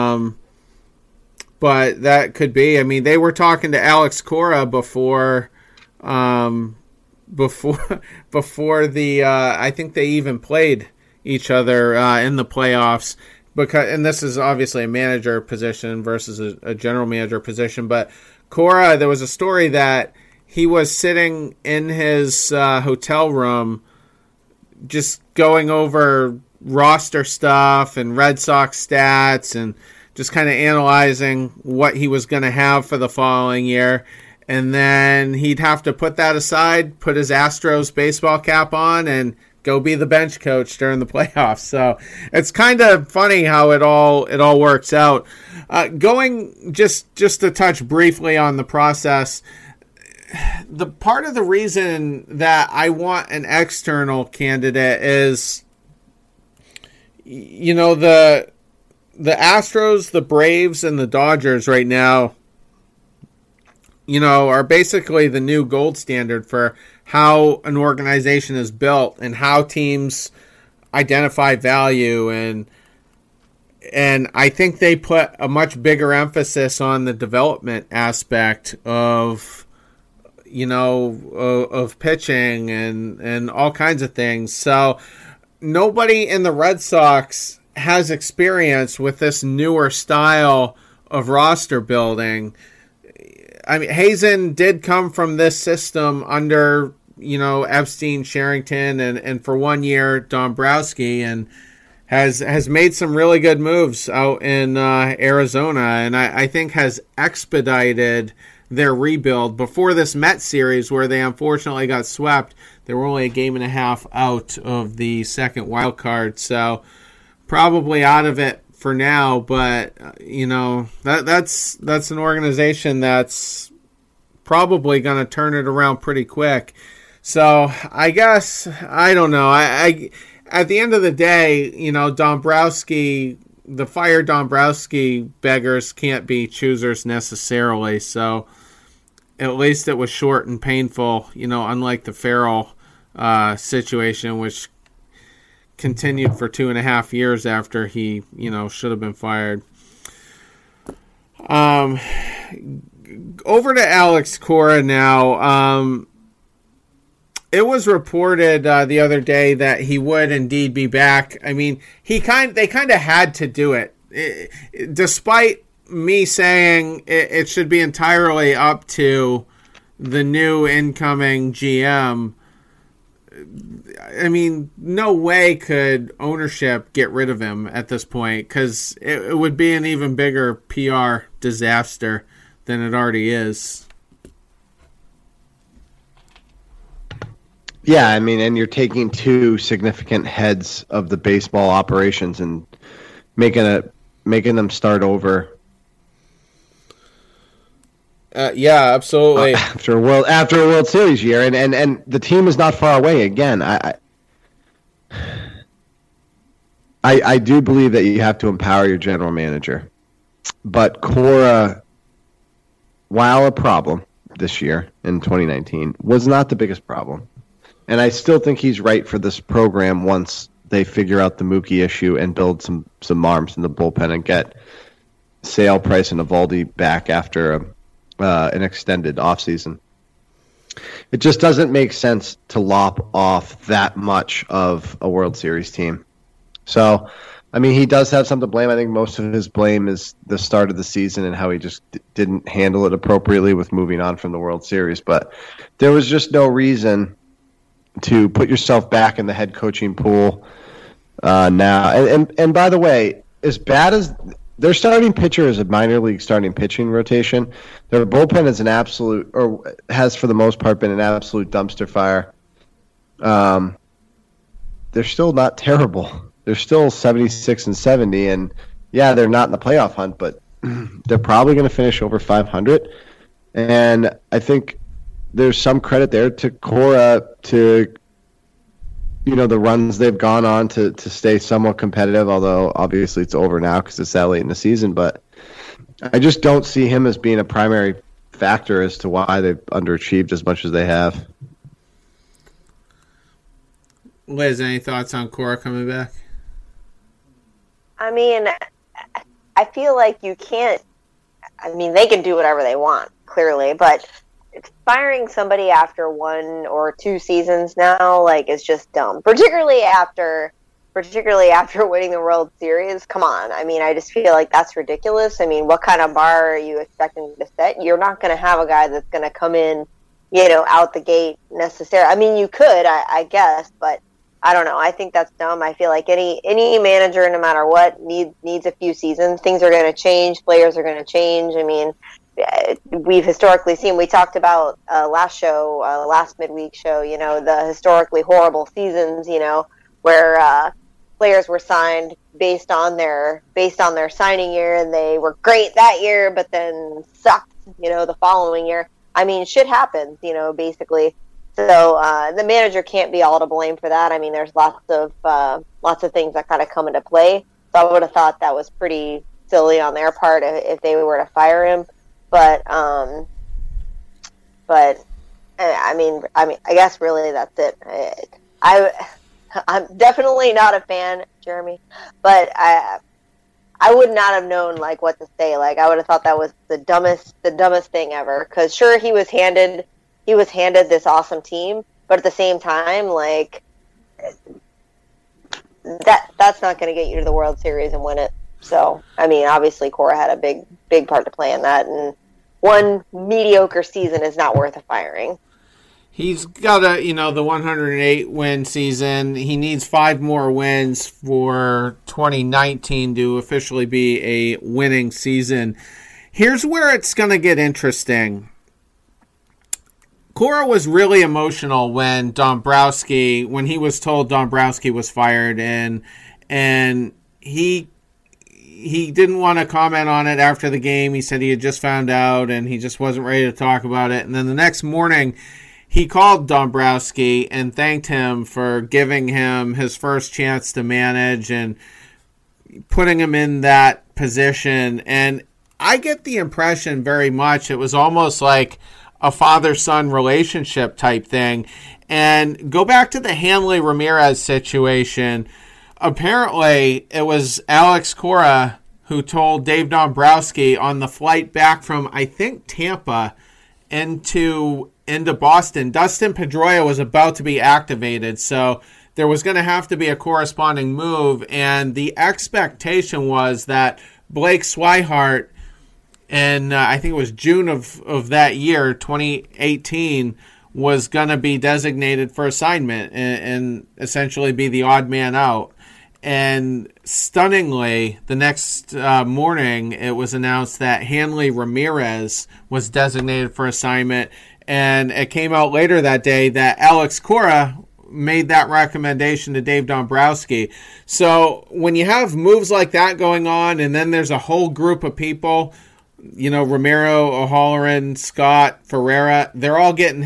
that could be. I mean, they were talking to Alex Cora before the I think they even played each other in the playoffs, and this is obviously a manager position versus a general manager position. But Cora, there was a story that he was sitting in his hotel room, just going over roster stuff and Red Sox stats and just kind of analyzing what he was going to have for the following year. And then he'd have to put that aside, put his Astros baseball cap on, and go be the bench coach during the playoffs. So it's kind of funny how it all works out. Going just to touch briefly on the process, the part of the reason that I want an external candidate is, the Astros, the Braves, and the Dodgers right now, are basically the new gold standard for how an organization is built and how teams identify value. And I think they put a much bigger emphasis on the development aspect of pitching and all kinds of things. So nobody in the Red Sox has experience with this newer style of roster building. I mean, Hazen did come from this system under, Epstein, Sherrington, and for 1 year, Dombrowski, and has made some really good moves out in Arizona, and I think has expedited their rebuild. Before this Mets series, where they unfortunately got swept, they were only a game and a half out of the second wild card, so probably out of it for now. But that's an organization that's probably going to turn it around pretty quick. So I guess, I don't know. I at the end of the day, Dombrowski, the fired Dombrowski beggars can't be choosers necessarily. So at least it was short and painful, unlike the Farrell situation, which continued for 2.5 years after he, should have been fired. Over to Alex Cora now. It was reported the other day that he would indeed be back. I mean, they kind of had to do it. Despite me saying it should be entirely up to the new incoming GM. I mean, no way could ownership get rid of him at this point, because it would be an even bigger PR disaster than it already is. Yeah, I mean, and you're taking two significant heads of the baseball operations and making them start over. Yeah, absolutely. After a World Series year, and the team is not far away. Again, I do believe that you have to empower your general manager, but Cora, while a problem this year in 2019, was not the biggest problem, and I still think he's right for this program once they figure out the Mookie issue and build some arms in the bullpen and get Sale, Price, and Eovaldi back after an extended offseason. It just doesn't make sense to lop off that much of a World Series team. So, I mean, he does have some to blame. I think most of his blame is the start of the season and how he just didn't handle it appropriately with moving on from the World Series. But there was just no reason to put yourself back in the head coaching pool now. And by the way, as bad as their starting pitcher is a minor league starting pitching rotation, their bullpen is has for the most part been an absolute dumpster fire. They're still not terrible. They're still 76 and 70, and yeah, they're not in the playoff hunt, but they're probably going to finish over 500. And I think there's some credit there to Cora to, the runs they've gone on to stay somewhat competitive, although obviously it's over now because it's that late in the season. But I just don't see him as being a primary factor as to why they've underachieved as much as they have. Liz, any thoughts on Cora coming back? I mean, I feel like you can't. I mean, they can do whatever they want, clearly, but firing somebody after 1 or 2 seasons now, is just dumb. Particularly after winning the World Series. Come on. I mean, I just feel like that's ridiculous. I mean, what kind of bar are you expecting to set? You're not going to have a guy that's going to come in, out the gate necessarily. I mean, you could, I guess, but I don't know. I think that's dumb. I feel like any manager, no matter what, needs a few seasons. Things are going to change. Players are going to change. I mean, we've historically seen, we talked about last midweek show, the historically horrible seasons, where players were signed based on their signing year, and they were great that year, but then sucked, the following year. I mean, shit happens, basically. So the manager can't be all to blame for that. I mean, there's lots of things that kind of come into play. So I would have thought that was pretty silly on their part if they were to fire him. But I mean, I guess really that's it. I'm definitely not a fan, Jeremy, but I would not have known what to say. I would have thought that was the dumbest thing ever. Because sure, he was handed this awesome team, but at the same time, that's not going to get you to the World Series and win it. So, I mean, obviously Cora had a big part to play in that, and one mediocre season is not worth a firing. He's got the 108 win season. He needs 5 more wins for 2019 to officially be a winning season. Here's where it's going to get interesting. Cora was really emotional when he was told Dombrowski was fired, and he didn't want to comment on it after the game. He said he had just found out and he just wasn't ready to talk about it. And then the next morning, he called Dombrowski and thanked him for giving him his first chance to manage and putting him in that position. And I get the impression very much it was almost like a father-son relationship type thing. And go back to the Hanley Ramirez situation. Apparently, it was Alex Cora who told Dave Dombrowski on the flight back from, I think, Tampa into Boston, Dustin Pedroia was about to be activated, so there was going to have to be a corresponding move, and the expectation was that Blake Swihart, in I think it was June of that year, 2018, was going to be designated for assignment and essentially be the odd man out. And stunningly, the next morning, it was announced that Hanley Ramirez was designated for assignment. And it came out later that day that Alex Cora made that recommendation to Dave Dombrowski. So when you have moves like that going on, and then there's a whole group of people, Ramiro, O'Halloran, Scott, Ferreira, they're all getting,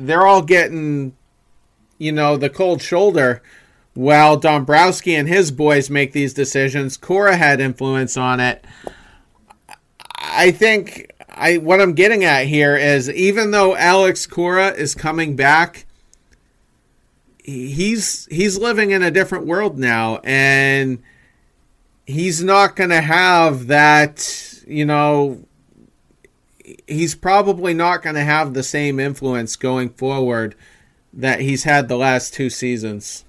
the cold shoulder while Dombrowski and his boys make these decisions. Cora had influence on it. I think what I'm getting at here is, even though Alex Cora is coming back, he's living in a different world now, and he's not going to have that, he's probably not going to have the same influence going forward that he's had the last 2 seasons.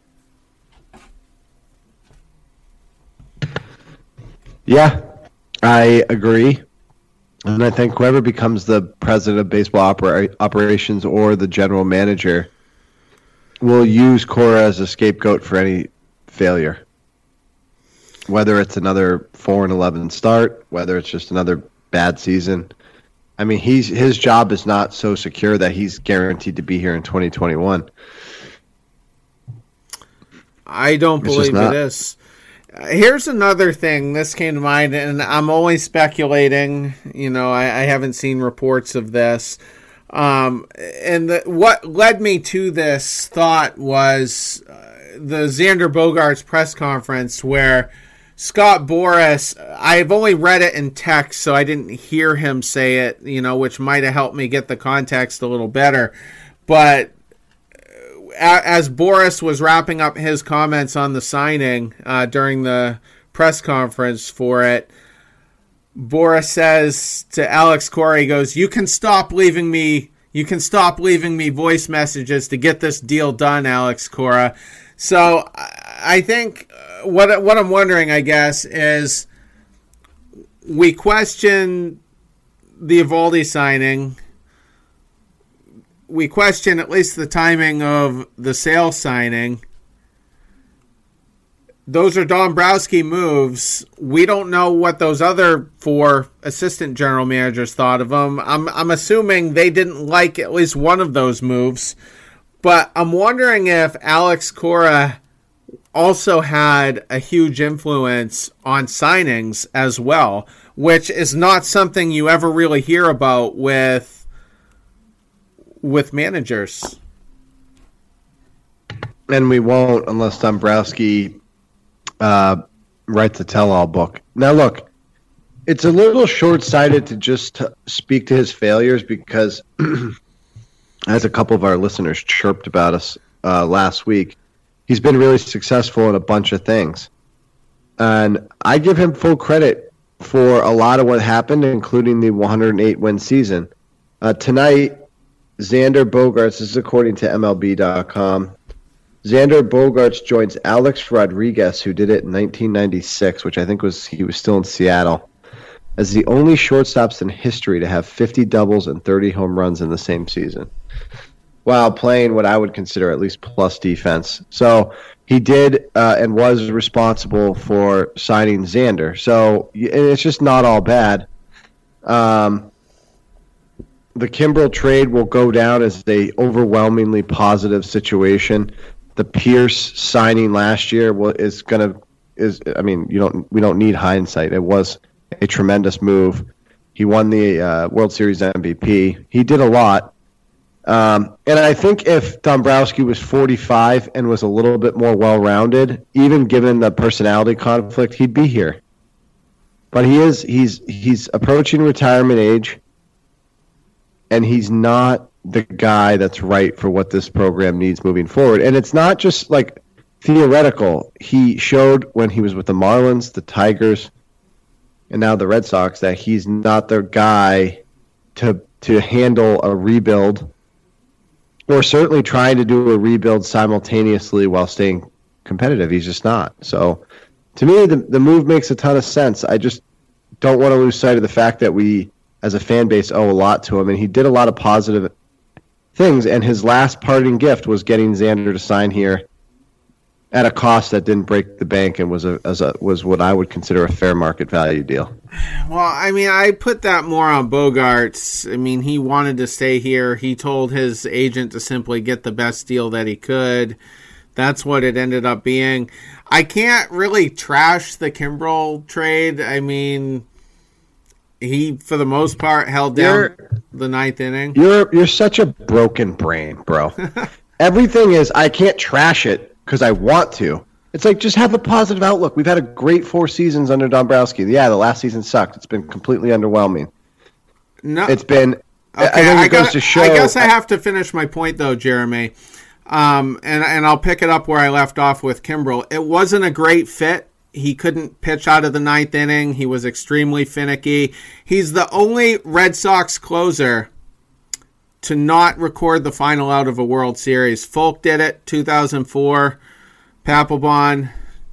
Yeah, I agree. And I think whoever becomes the president of baseball operations or the general manager will use Cora as a scapegoat for any failure. Whether it's another 4-11 start, whether it's just another bad season. I mean, his job is not so secure that he's guaranteed to be here in 2021. I don't believe it is. Here's another thing. This came to mind, and I'm only speculating. I haven't seen reports of this. What led me to this thought was the Xander Bogaerts press conference where Scott Boras, I've only read it in text, so I didn't hear him say it, which might have helped me get the context a little better. But as Boras was wrapping up his comments on the signing during the press conference for it, Boras says to Alex Cora, he goes, you can stop leaving me voice messages to get this deal done, Alex Cora. So I think what I'm wondering, I guess, is we question the Eovaldi signing. We question at least the timing of the Sale signing. Those are Dombrowski moves. We don't know what those other 4 assistant general managers thought of them. I'm assuming they didn't like at least one of those moves. But I'm wondering if Alex Cora also had a huge influence on signings as well, which is not something you ever really hear about with managers. And we won't unless Dombrowski writes a tell-all book. Now, look, it's a little short-sighted to just speak to his failures because, as a couple of our listeners chirped about us last week, he's been really successful in a bunch of things. And I give him full credit for a lot of what happened, including the 108-win season. Tonight, Xander Bogaerts, this is according to MLB.com, Xander Bogaerts joins Alex Rodriguez, who did it in 1996, which I think he was still in Seattle, as the only shortstops in history to have 50 doubles and 30 home runs in the same season, while playing what I would consider at least plus defense. So he did and was responsible for signing Xander. So it's just not all bad. The Kimbrel trade will go down as a overwhelmingly positive situation. The Pierce signing last year we don't need hindsight. It was a tremendous move. He won the World Series MVP. He did a lot. And I think if Dombrowski was 45 and was a little bit more well-rounded, even given the personality conflict, he'd be here. But he's approaching retirement age, and he's not the guy that's right for what this program needs moving forward. And it's not just like theoretical. He showed when he was with the Marlins, the Tigers, and now the Red Sox that he's not the guy to handle a rebuild, or certainly trying to do a rebuild simultaneously while staying competitive. He's just not. So to me, the move makes a ton of sense. I just don't want to lose sight of the fact that we, as a fan base, owe a lot to him, and he did a lot of positive things, and his last parting gift was getting Xander to sign here at a cost that didn't break the bank and was what I would consider a fair market value deal. Well, I mean, I put that more on Bogaerts. I mean, he wanted to stay here. He told his agent to simply get the best deal that he could. That's what it ended up being. I can't really trash the Kimbrel trade. I mean, he, for the most part, held down the ninth inning. You're such a broken brain, bro. Everything is, I can't trash it because I want to. It's like, just have a positive outlook. We've had a great 4 seasons under Dombrowski. Yeah, the last season sucked. It's been completely underwhelming. No, it's been. Okay, I guess I have to finish my point though, Jeremy. And I'll pick it up where I left off with Kimbrel. It wasn't a great fit. He couldn't pitch out of the ninth inning. He was extremely finicky. He's the only Red Sox closer to not record the final out of a World Series. Folk did it 2004, Papelbon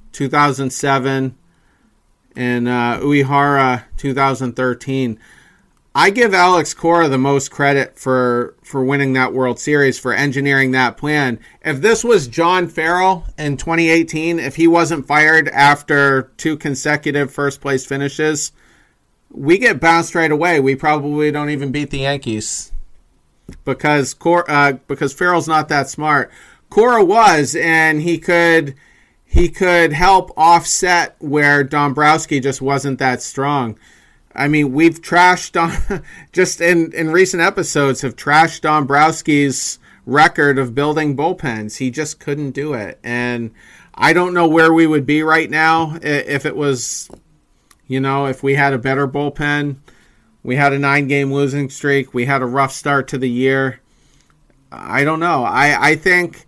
2007, and Uehara 2013. I give Alex Cora the most credit for winning that World Series, for engineering that plan. If this was John Farrell in 2018, if he wasn't fired after 2 consecutive first-place finishes, we get bounced right away. We probably don't even beat the Yankees because Farrell's not that smart. Cora was, and he could help offset where Dombrowski just wasn't that strong. I mean, we've trashed just in recent episodes have trashed Dombrowski's record of building bullpens. He just couldn't do it. And I don't know where we would be right now if it was, if we had a better bullpen. We had a 9-game losing streak. We had a rough start to the year. I don't know. I think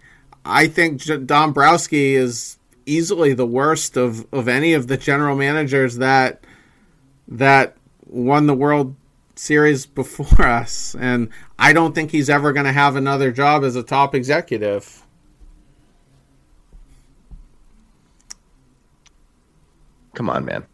Dombrowski is easily the worst of any of the general managers that won the World Series before us, and I don't think he's ever going to have another job as a top executive. Come on, man.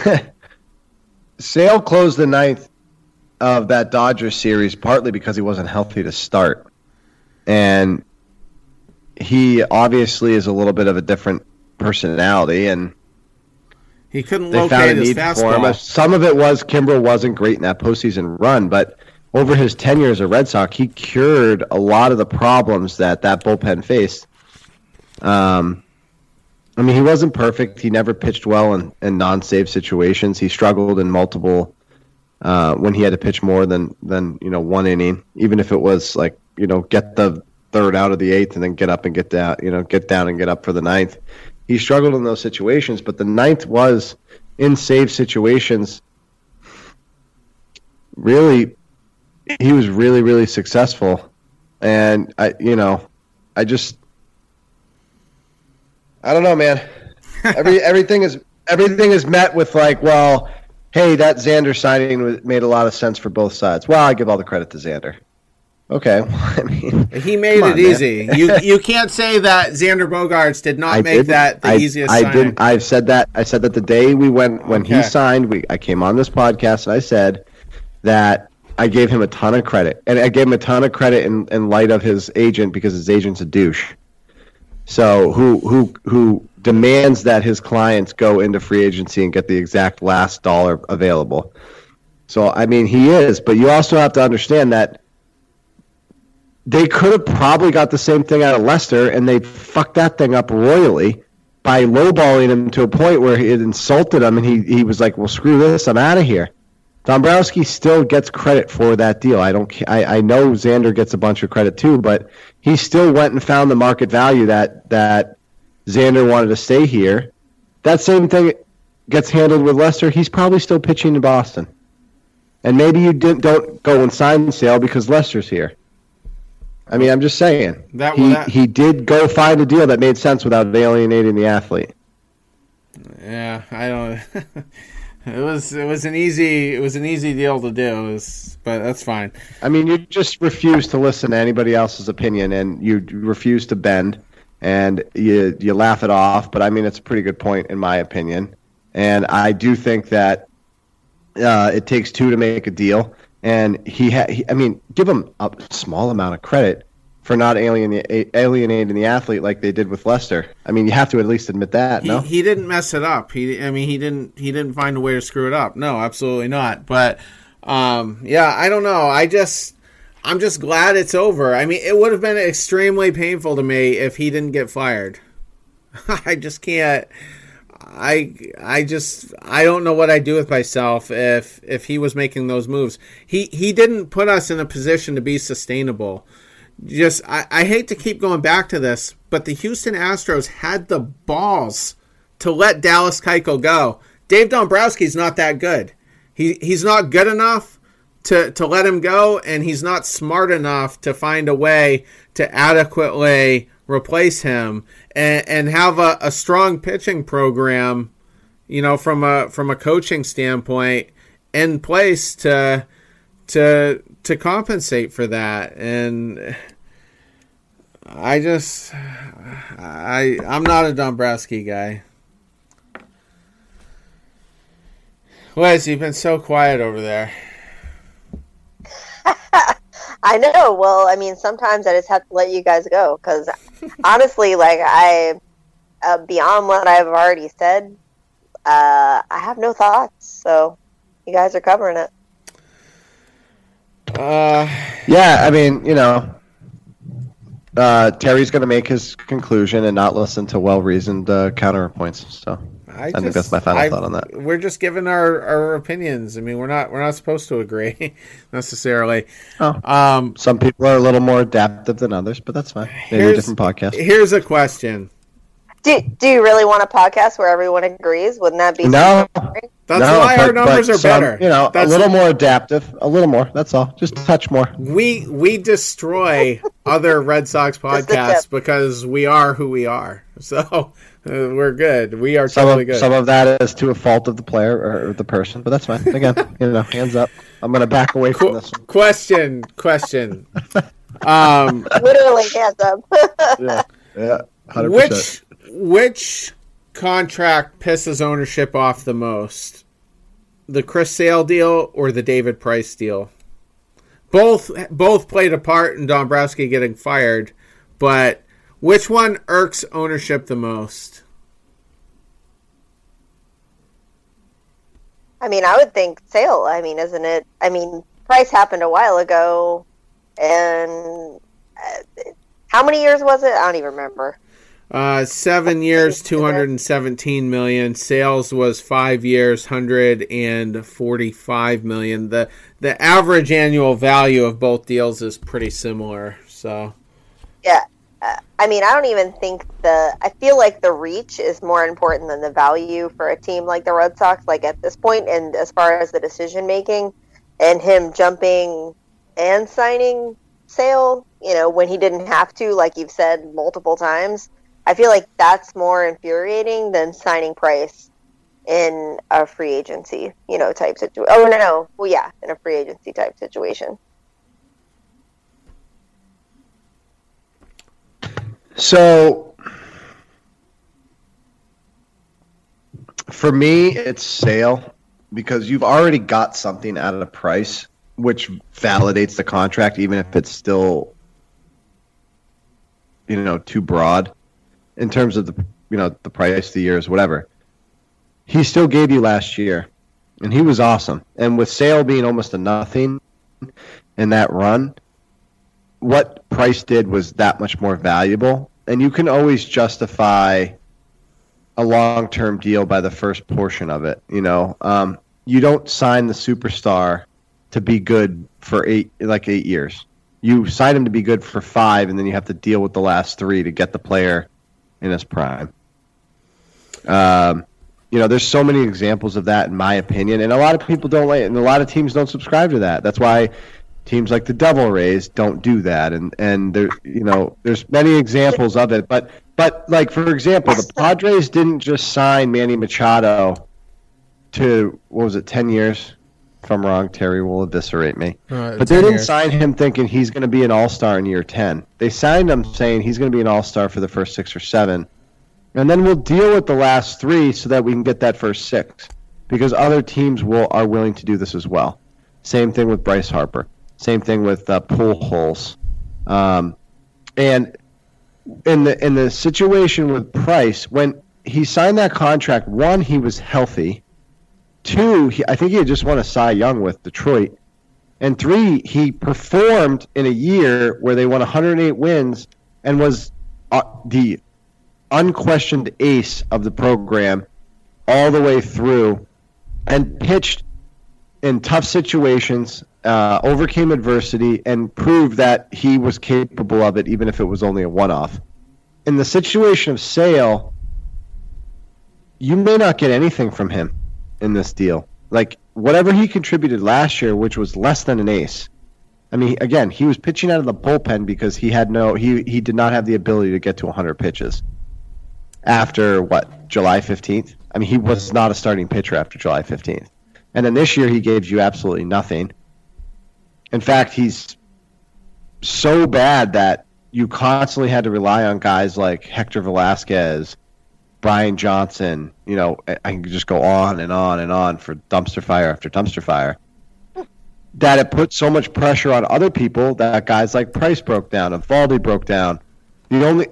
Sale closed the ninth of that Dodgers series partly because he wasn't healthy to start, and he obviously is a little bit of a different personality, and he couldn't locate his fastball. Some of it was Kimbrel wasn't great in that postseason run, but over his tenure as a Red Sox, he cured a lot of the problems that bullpen faced. I mean, he wasn't perfect. He never pitched well in non-save situations. He struggled in multiple when he had to pitch more than 1 inning, even if it was like get the third out of the 8th and then get up and get down, get down and get up for the 9th. He struggled in those situations, but the 9th was in save situations. Really, he was really, really successful. And I don't know, man. Everything is met with like, well, hey, that Xander signing made a lot of sense for both sides. Well, I give all the credit to Xander. Okay, I mean, he made it easy. You can't say that Xander Bogaerts did not make that the easiest signing. I didn't. I've said that. I said that the day when he signed, I came on this podcast and I said that I gave him a ton of credit, and I gave him a ton of credit in light of his agent because his agent's a douche. So who demands that his clients go into free agency and get the exact last dollar available. So I mean, he is, but you also have to understand that they could have probably got the same thing out of Lester, and they fucked that thing up royally by lowballing him to a point where it insulted him, and he was like, well, screw this, I'm out of here. Dombrowski still gets credit for that deal. I know Xander gets a bunch of credit too, but he still went and found the market value that Xander wanted to stay here. That same thing gets handled with Lester. He's probably still pitching in Boston. And maybe you don't go and sign Sale because Lester's here. I mean, I'm just saying. He did go find a deal that made sense without alienating the athlete. Yeah, I don't. It was an easy deal to do, but that's fine. I mean, you just refuse to listen to anybody else's opinion, and you refuse to bend, and you laugh it off. But I mean, it's a pretty good point in my opinion, and I do think that it takes 2 to make a deal. And give him a small amount of credit for not alienating the athlete like they did with Lester. I mean, you have to at least admit that. No, he didn't mess it up. He didn't find a way to screw it up. No, absolutely not. But yeah, I don't know. I'm just glad it's over. I mean, it would have been extremely painful to me if he didn't get fired. I just can't. I don't know what I'd do with myself if he was making those moves. He didn't put us in a position to be sustainable. I hate to keep going back to this, but the Houston Astros had the balls to let Dallas Keuchel go. Dave Dombrowski's not that good. He's not good enough to let him go, and he's not smart enough to find a way to adequately replace him and have a strong pitching program, from a coaching standpoint in place to compensate for that. And I'm not a Dombrowski guy. Liz, you've been so quiet over there. I know. Well, I mean, sometimes I just have to let you guys go because honestly, beyond what I've already said, I have no thoughts. So you guys are covering it. Yeah, I mean, Terry's going to make his conclusion and not listen to well-reasoned counterpoints. So I think that's my final thought on that. We're just giving our opinions. I mean, we're not supposed to agree necessarily. Oh. Some people are a little more adaptive than others, but that's fine. Maybe a different podcast. Here's a question. Do you really want a podcast where everyone agrees? Wouldn't that be no? That's why our numbers are better. A little more adaptive, a little more. That's all. Just a touch more. We destroy other Red Sox podcasts because we are who we are. So we're good. We are totally good. Some of that is to a fault of the player or the person, but that's fine. Again, hands up. I'm going to back away from this one. Question. Literally hands up. Yeah. 100%. Which contract pisses ownership off the most? The Chris Sale deal or the David Price deal? Both played a part in Dombrowski getting fired, but which one irks ownership the most? I mean, I would think Sale. I mean, isn't it? I mean, Price happened a while ago, and how many years was it? I don't even remember. 7 years, $217 million. Sales was 5 years, $145 million. The average annual value of both deals is pretty similar. So, yeah, I mean, I don't even think I feel like the reach is more important than the value for a team like the Red Sox. Like at this point, and as far as the decision making, and him jumping and signing Sale, when he didn't have to, like you've said multiple times. I feel like that's more infuriating than signing Price in a free agency, type situation. Oh, no. Well, yeah, in a free agency type situation. So, for me, it's Sale because you've already got something out of the Price, which validates the contract, even if it's still, too broad. In terms of the price, the years, whatever, he still gave you last year, and he was awesome. And with Sale being almost a nothing in that run, what Price did was that much more valuable. And you can always justify a long-term deal by the first portion of it. You don't sign the superstar to be good for 8 years. You sign him to be good for 5, and then you have to deal with the last 3 to get the player in his prime. There's so many examples of that, in my opinion, and a lot of people don't like it, and a lot of teams don't subscribe to that. That's why teams like the Devil Rays don't do that, and there's many examples of it. But like, for example, the Padres didn't just sign Manny Machado to 10 years? If I'm wrong, Terry will eviscerate me. But they didn't sign him thinking he's going to be an all-star in year 10. They signed him saying he's going to be an all-star for the first 6 or 7. And then we'll deal with the last 3 so that we can get that first 6. Because other teams are willing to do this as well. Same thing with Bryce Harper. Same thing with Pujols. And in the situation with Price, when he signed that contract, one, he was healthy. Two, I think he had just won a Cy Young with Detroit. And three, he performed in a year where they won 108 wins and was the unquestioned ace of the program all the way through, and pitched in tough situations, overcame adversity, and proved that he was capable of it, even if it was only a one-off. In the situation of Sale, you may not get anything from him in this deal. Like, whatever he contributed last year, which was less than an ace. I mean, again, he was pitching out of the bullpen because he did not have the ability to get to 100 pitches after, July 15th? I mean, he was not a starting pitcher after July 15th. And then this year he gave you absolutely nothing. In fact, he's so bad that you constantly had to rely on guys like Hector Velasquez, Brian Johnson. You know, I can just go on and on and on for dumpster fire after dumpster fire. That it put so much pressure on other people that guys like Price broke down, Eovaldi broke down. The only,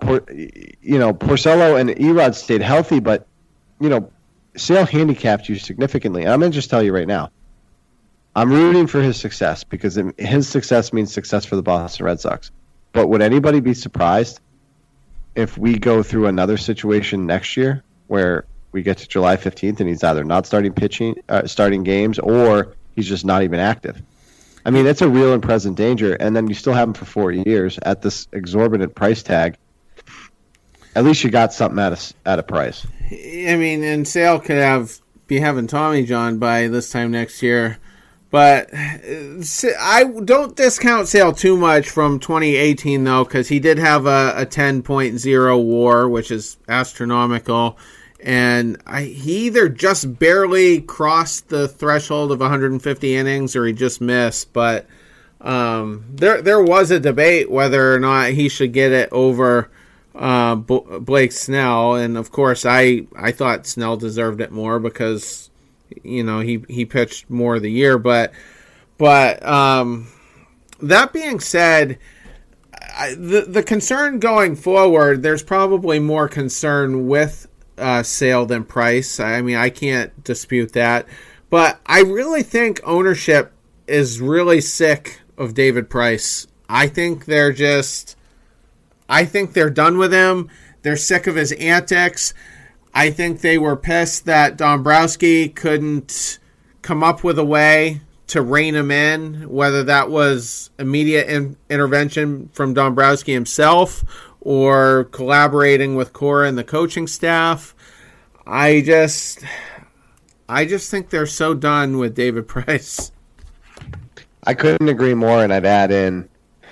Porcello and Erod stayed healthy, but, Sale handicapped you significantly. And I'm going to just tell you right now, I'm rooting for his success because his success means success for the Boston Red Sox. But would anybody be surprised if we go through another situation next year where we get to July 15th and he's either not starting games, or he's just not even active? I mean, it's a real and present danger. And then you still have him for 4 years at this exorbitant price tag. At least you got something at a price. I mean, and Sale could be having Tommy John by this time next year. But I don't discount Sale too much from 2018, though, because he did have a 10.0 WAR, which is astronomical. And he either just barely crossed the threshold of 150 innings or he just missed. But there was a debate whether or not he should get it over Blake Snell. And, of course, I thought Snell deserved it more because, he pitched more of the year. But that being said, the concern going forward, there's probably more concern with Sale than Price. I mean, I can't dispute that. But I really think ownership is really sick of David Price. I think they're done with him. They're sick of his antics. I think they were pissed that Dombrowski couldn't come up with a way to rein him in, whether that was immediate intervention from Dombrowski himself or collaborating with Cora and the coaching staff. I just think they're so done with David Price. I couldn't agree more, and I'd add in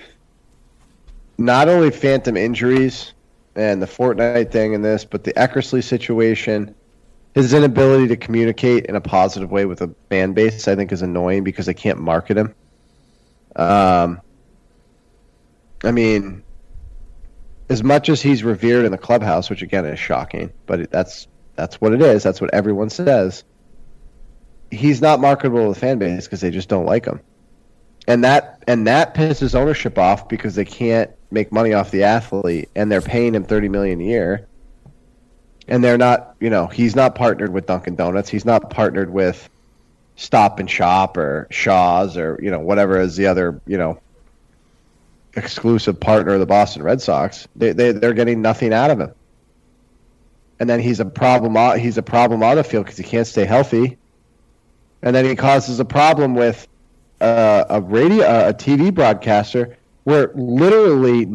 not only phantom injuries and the Fortnite thing and this, but the Eckersley situation, his inability to communicate in a positive way with a fan base, I think is annoying because they can't market him. I mean, as much as he's revered in the clubhouse, which again is shocking, but that's what it is. That's what everyone says. He's not marketable to the fan base because they just don't like him. And that pisses ownership off because they can't make money off the athlete, and they're paying him $30 million a year. And they're not, he's not partnered with Dunkin' Donuts. He's not partnered with Stop and Shop or Shaw's or, whatever is the other, exclusive partner of the Boston Red Sox. They're getting nothing out of him. And then he's a problem on the field because he can't stay healthy. And then he causes a problem with a TV broadcaster where literally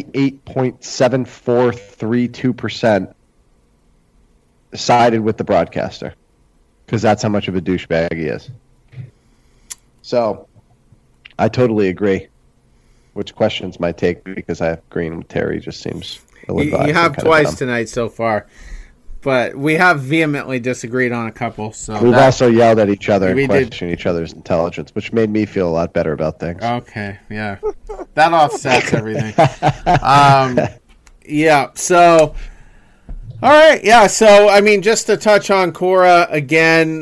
98.7432% sided with the broadcaster because that's how much of a douchebag he is. So I totally agree. Which questions might take because I have Green with Terry just seems ill-advised. You have twice tonight so far. But we have vehemently disagreed on a couple. So we've also yelled at each other and questioned each other's intelligence, which made me feel a lot better about things. Okay, yeah. That offsets everything. Yeah, so... All right, yeah, so, I mean, just to touch on Cora again,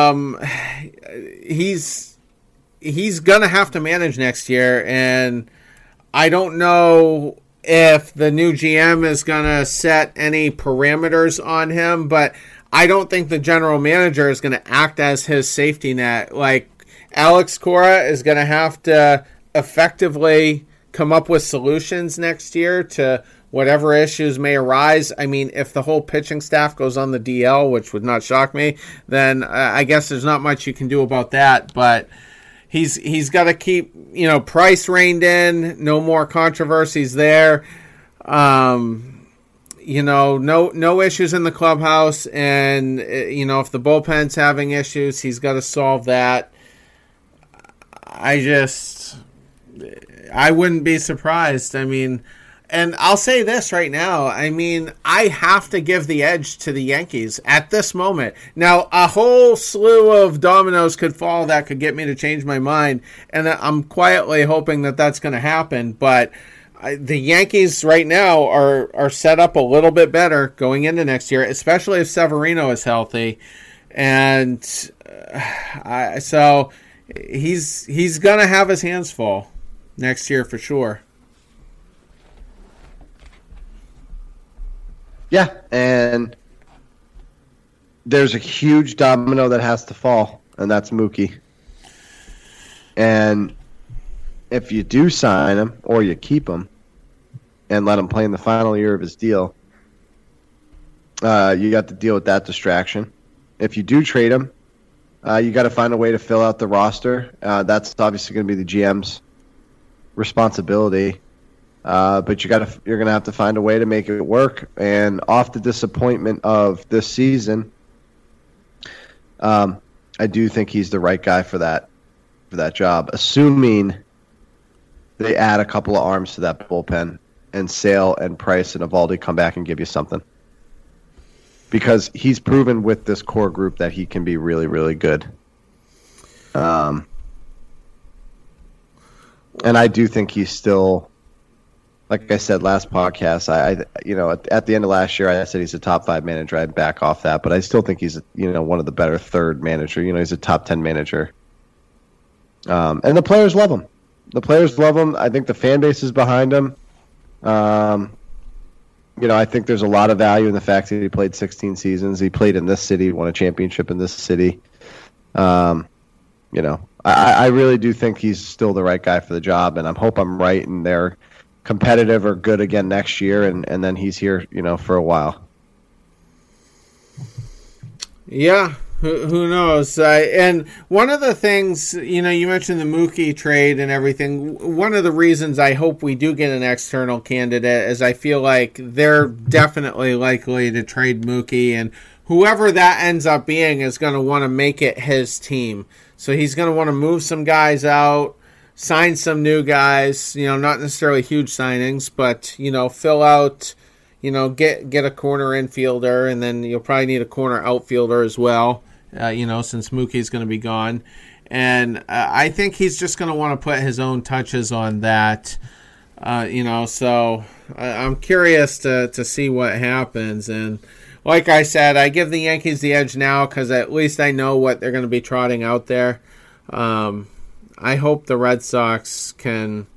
he's going to have to manage next year, and I don't know if the new GM is going to set any parameters on him, but I don't think the general manager is going to act as his safety net. Like, Alex Cora is going to have to effectively come up with solutions next year to whatever issues may arise. I mean, if the whole pitching staff goes on the DL, which would not shock me, then I guess there's not much you can do about that. But he's got to keep, Price reined in, no more controversies there. No issues in the clubhouse, and if the bullpen's having issues, he's got to solve that. I wouldn't be surprised. I mean, and I'll say this right now. I mean, I have to give the edge to the Yankees at this moment. Now, a whole slew of dominoes could fall that could get me to change my mind, and I'm quietly hoping that that's going to happen. But the Yankees right now are set up a little bit better going into next year, especially if Severino is healthy. And so he's going to have his hands full next year for sure. Yeah, and there's a huge domino that has to fall, and that's Mookie. And if you do sign him or you keep him and let him play in the final year of his deal, you got to deal with that distraction. If you do trade him, you got to find a way to fill out the roster. That's obviously going to be the GM's responsibility. But you're going to have to find a way to make it work. And off the disappointment of this season, I do think he's the right guy for that job, assuming they add a couple of arms to that bullpen and Sale and Price and Eovaldi come back and give you something. Because he's proven with this core group that he can be really, really good. And I do think he's still, like I said last podcast, at the end of last year I said he's a top 5 manager. I'd back off that, but I still think he's one of the better third manager. He's a top 10 manager. And the players love him. I think the fan base is behind him. I think there's a lot of value in the fact that he played 16 seasons. He played in this city, won a championship in this city. I really do think he's still the right guy for the job, and I hope I'm right and they're competitive or good again next year, and then he's here, for a while. Yeah, who knows? And one of the things, you mentioned the Mookie trade and everything. One of the reasons I hope we do get an external candidate is I feel like they're definitely likely to trade Mookie, and whoever that ends up being is going to want to make it his team. So he's going to want to move some guys out, sign some new guys, not necessarily huge signings, but, fill out, get a corner infielder, and then you'll probably need a corner outfielder as well, since Mookie's going to be gone. And I think he's just going to want to put his own touches on that, so I'm curious to see what happens. And like I said, I give the Yankees the edge now because at least I know what they're going to be trotting out there. I hope the Red Sox can,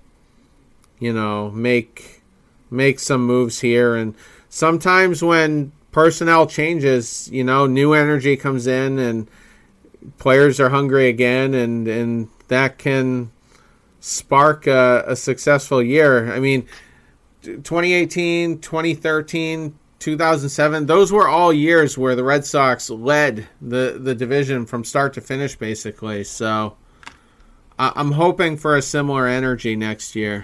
make some moves here. And sometimes when personnel changes, new energy comes in and players are hungry again, and that can spark a successful year. I mean, 2018, 2013, 2007, those were all years where the Red Sox led the division from start to finish, basically. So I'm hoping for a similar energy next year.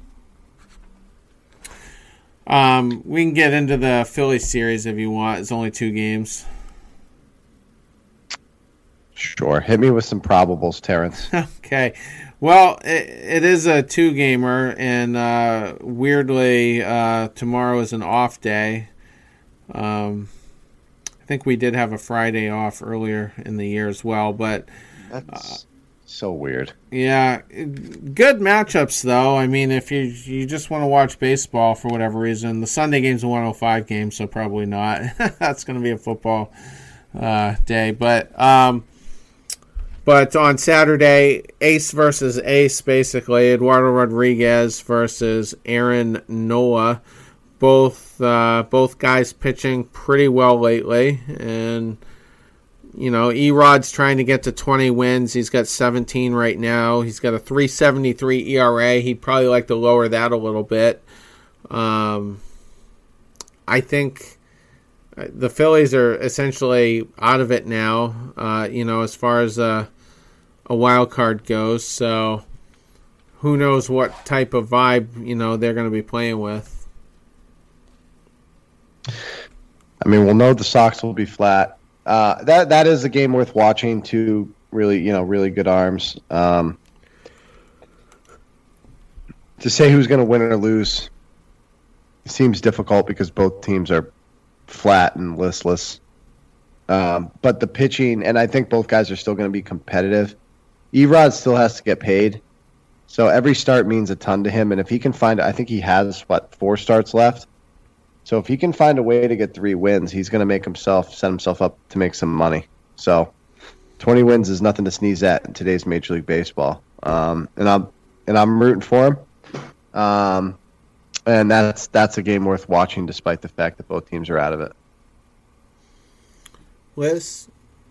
We can get into the Philly series if you want. It's only 2 games. Sure. Hit me with some probables, Terrence. Okay. Well, it is a 2-gamer, and weirdly, tomorrow is an off day. I think we did have a Friday off earlier in the year as well, but that's so weird. Yeah, good matchups though. I mean, if you just want to watch baseball for whatever reason, the Sunday game's a 105 game, so probably not. That's going to be a football day, but But on Saturday, ace versus ace, basically. Eduardo Rodriguez versus Aaron Nola. Both guys pitching pretty well lately. And, Erod's trying to get to 20 wins. He's got 17 right now. He's got a 3.73 ERA. He'd probably like to lower that a little bit. I think the Phillies are essentially out of it now, as far as a wild card goes. So who knows what type of vibe, they're going to be playing with. I mean, we'll know the Sox will be flat. That is a game worth watching. Two really good arms. To say who's going to win or lose seems difficult because both teams are flat and listless. But the pitching, and I think both guys are still going to be competitive. Erod still has to get paid. So every start means a ton to him. And if he can find, I think he has, 4 starts left. So if he can find a way to get 3 wins, he's going to set himself up to make some money. So 20 wins is nothing to sneeze at in today's Major League Baseball. And I'm rooting for him. And that's a game worth watching despite the fact that both teams are out of it. Liz?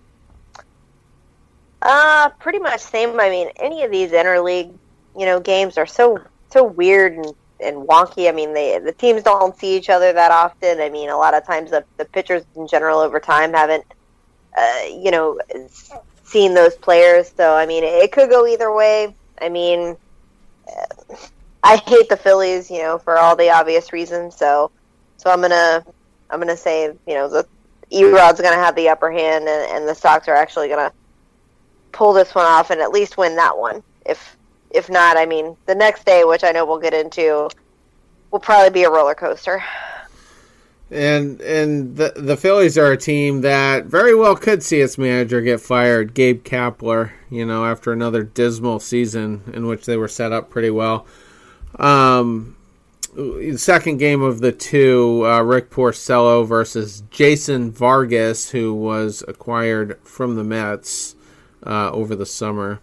Pretty much same. I mean, any of these interleague, games are so weird and wonky. I mean, the teams don't see each other that often. I mean, a lot of times the pitchers in general over time haven't, seen those players. So, I mean, it could go either way. I mean, I hate the Phillies, for all the obvious reasons. So I'm gonna say, the Erod's gonna have the upper hand, and the Sox are actually gonna pull this one off and at least win that one. If not, I mean, the next day, which I know we'll get into, will probably be a roller coaster. And the Phillies are a team that very well could see its manager get fired, Gabe Kapler, after another dismal season in which they were set up pretty well. Second game of the 2, Rick Porcello versus Jason Vargas, who was acquired from the Mets over the summer.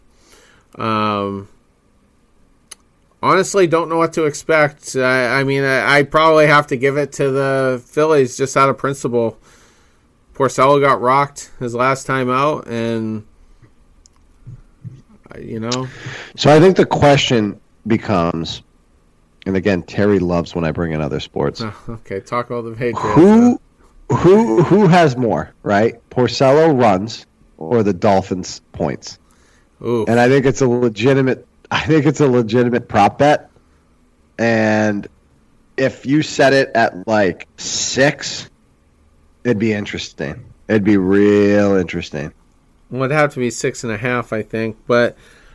Honestly, don't know what to expect. I probably have to give it to the Phillies just out of principle. Porcello got rocked his last time out, and So I think the question becomes, and again, Terry loves when I bring in other sports. Okay, talk about the Patriots. Who has more, right? Porcello runs or the Dolphins points? Ooh. And I think it's a legitimate prop bet. And if you set it at 6, it'd be interesting. It'd be real interesting. Well, it'd have to be 6.5, I think. But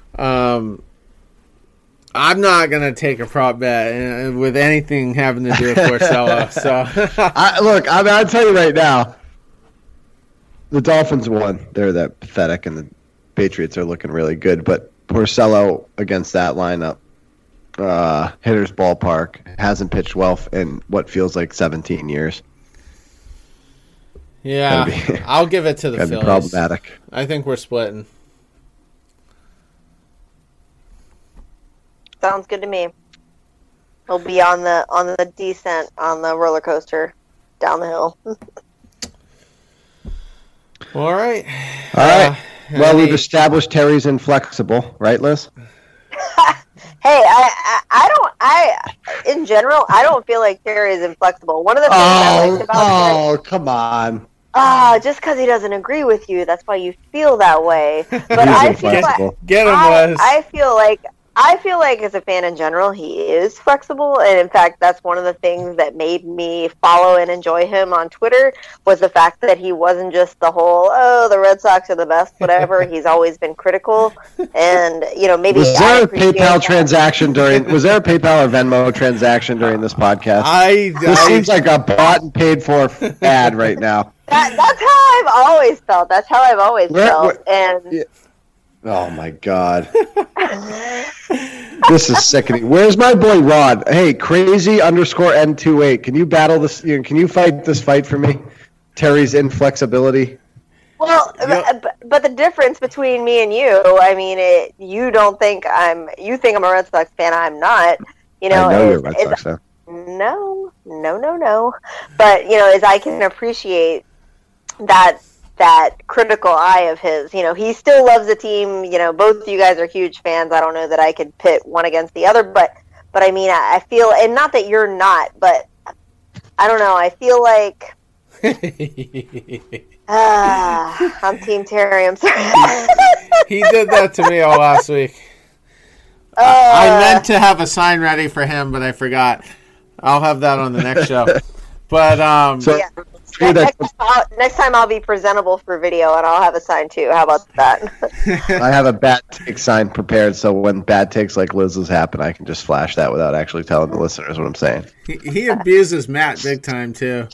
I'm not going to take a prop bet with anything having to do with Porcello. So I'll tell you right now, the Dolphins won. They're that pathetic, and the Patriots are looking really good. But Porcello against that lineup, hitter's ballpark, hasn't pitched well in what feels like 17 years. Yeah, I'll give it to the Phillies. Problematic. I think we're splitting. Sounds good to me. He'll be on the descent on the roller coaster down the hill. All right. Well, we've established Terry's inflexible, right, Liz? Hey, in general, I don't feel like Terry is inflexible. One of the things I liked about Terry, come on. Just because he doesn't agree with you, that's why you feel that way. But I feel like as a fan in general, he is flexible, and in fact, that's one of the things that made me follow and enjoy him on Twitter, was the fact that he wasn't just the whole, the Red Sox are the best, whatever. He's always been critical, and maybe was there a PayPal or Venmo transaction during this podcast? This seems like a bought and paid for ad right now. That's how I've always felt. Oh my God. This is sickening. Where's my boy Rod? Hey, crazy_N28. Can you battle this? Can you fight this fight for me? Terry's inflexibility. Well, but the difference between me and you, I mean, you think I'm a Red Sox fan. I'm not. You know, I know you're a Red Sox fan. No. But as I can appreciate that critical eye of his, he still loves the team. Both of you guys are huge fans. I don't know that I could pit one against the other, but I mean, I feel, and not that you're not, but I don't know. I feel like I'm Team Terry. I'm sorry. He did that to me all last week. I meant to have a sign ready for him, but I forgot. I'll have that on the next show. But yeah. Next time I'll be presentable for video, and I'll have a sign too. How about that? I have a bad take sign prepared, so when bad takes like Liz's happen, I can just flash that without actually telling the listeners what I'm saying. He abuses Matt big time too.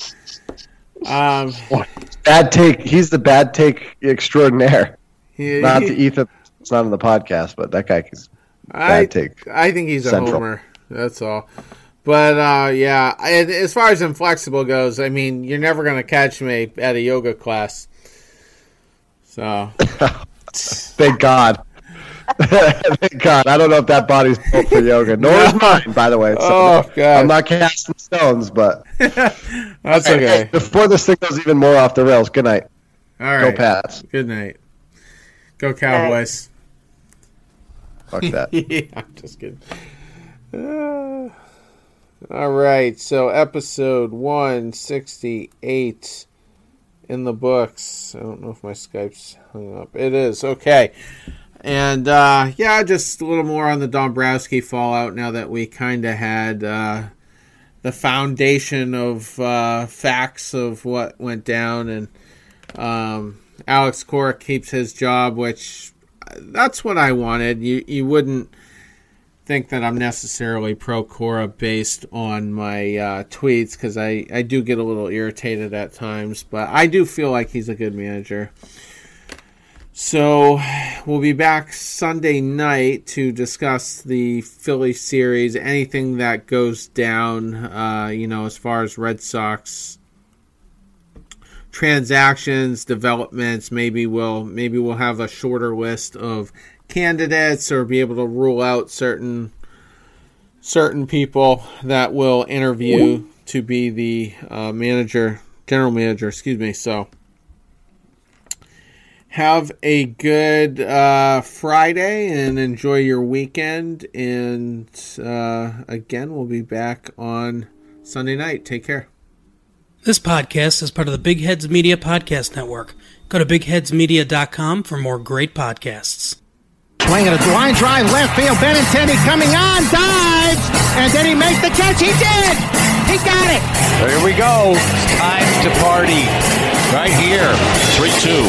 Bad take. He's the bad take extraordinaire. Not to Ethan. It's not on the podcast, but that guy is bad take. I think he's central. A homer. That's all. But, yeah, as far as Inflexible goes, I mean, you're never going to catch me at a yoga class. So. Thank God. Thank God. I don't know if that body's built for yoga. Nor is mine, by the way. So God. I'm not casting stones, but. That's okay. Before this thing goes even more off the rails, good night. All right. Go Pats. Good night. Go Cowboys. Fuck that. Yeah, I'm just kidding. All right, so episode 168 in the books. I don't know if my Skype's hung up. It is. Okay. And, yeah, just a little more on the Dombrowski fallout now that we kind of had the foundation of facts of what went down. And Alex Cora keeps his job, which that's what I wanted. You wouldn't think that I'm necessarily pro Cora based on my tweets, because I do get a little irritated at times, but I do feel like he's a good manager. So we'll be back Sunday night to discuss the Philly series, anything that goes down, as far as Red Sox transactions, developments. Maybe we'll have a shorter list of candidates, or be able to rule out certain people that will interview to be the general manager. So have a good Friday and enjoy your weekend. And again, we'll be back on Sunday night. Take care. This podcast is part of the Big Heads Media Podcast Network. Go to bigheadsmedia.com for more great podcasts. Swinging a line drive left field. Benintendi coming on, dives, and did he make the catch? He did. He got it. Here we go. Time to party. Right here. 3-2.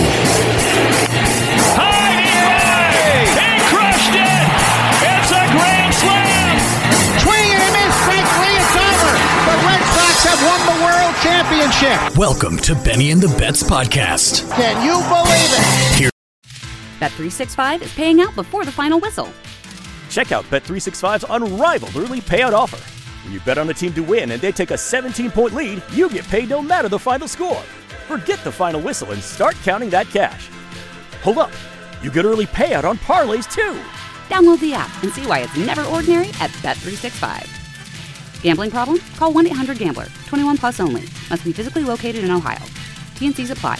High he crushed it. It's a grand slam. Swing and a miss. Strike three. It's over. The Red Sox have won the World Championship. Welcome to Benny and the Bets podcast. Can you believe it? Here. Bet365 is paying out before the final whistle. Check out Bet365's unrivaled early payout offer. When you bet on a team to win and they take a 17-point lead, you get paid no matter the final score. Forget the final whistle and start counting that cash. Hold up. You get early payout on parlays, too. Download the app and see why it's never ordinary at Bet365. Gambling problem? Call 1-800-GAMBLER. 21 plus only. Must be physically located in Ohio. T&Cs apply.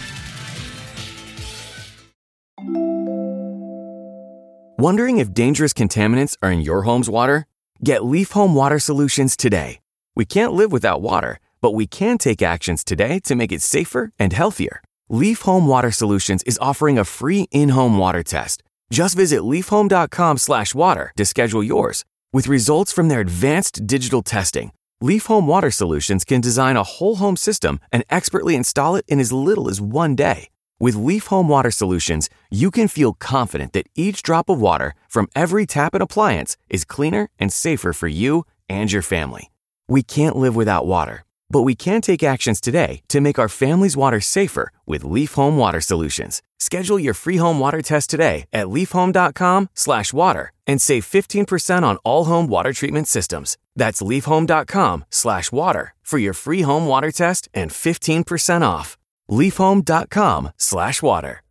Wondering if dangerous contaminants are in your home's water? Get Leaf Home Water Solutions today. We can't live without water, but we can take actions today to make it safer and healthier. Leaf Home Water Solutions is offering a free in-home water test. Just visit leafhome.com/water to schedule yours. With results from their advanced digital testing, Leaf Home Water Solutions can design a whole home system and expertly install it in as little as 1 day. With Leaf Home Water Solutions, you can feel confident that each drop of water from every tap and appliance is cleaner and safer for you and your family. We can't live without water, but we can take actions today to make our family's water safer with Leaf Home Water Solutions. Schedule your free home water test today at leafhome.com/water and save 15% on all home water treatment systems. That's leafhome.com/water for your free home water test and 15% off. leafhome.com/water.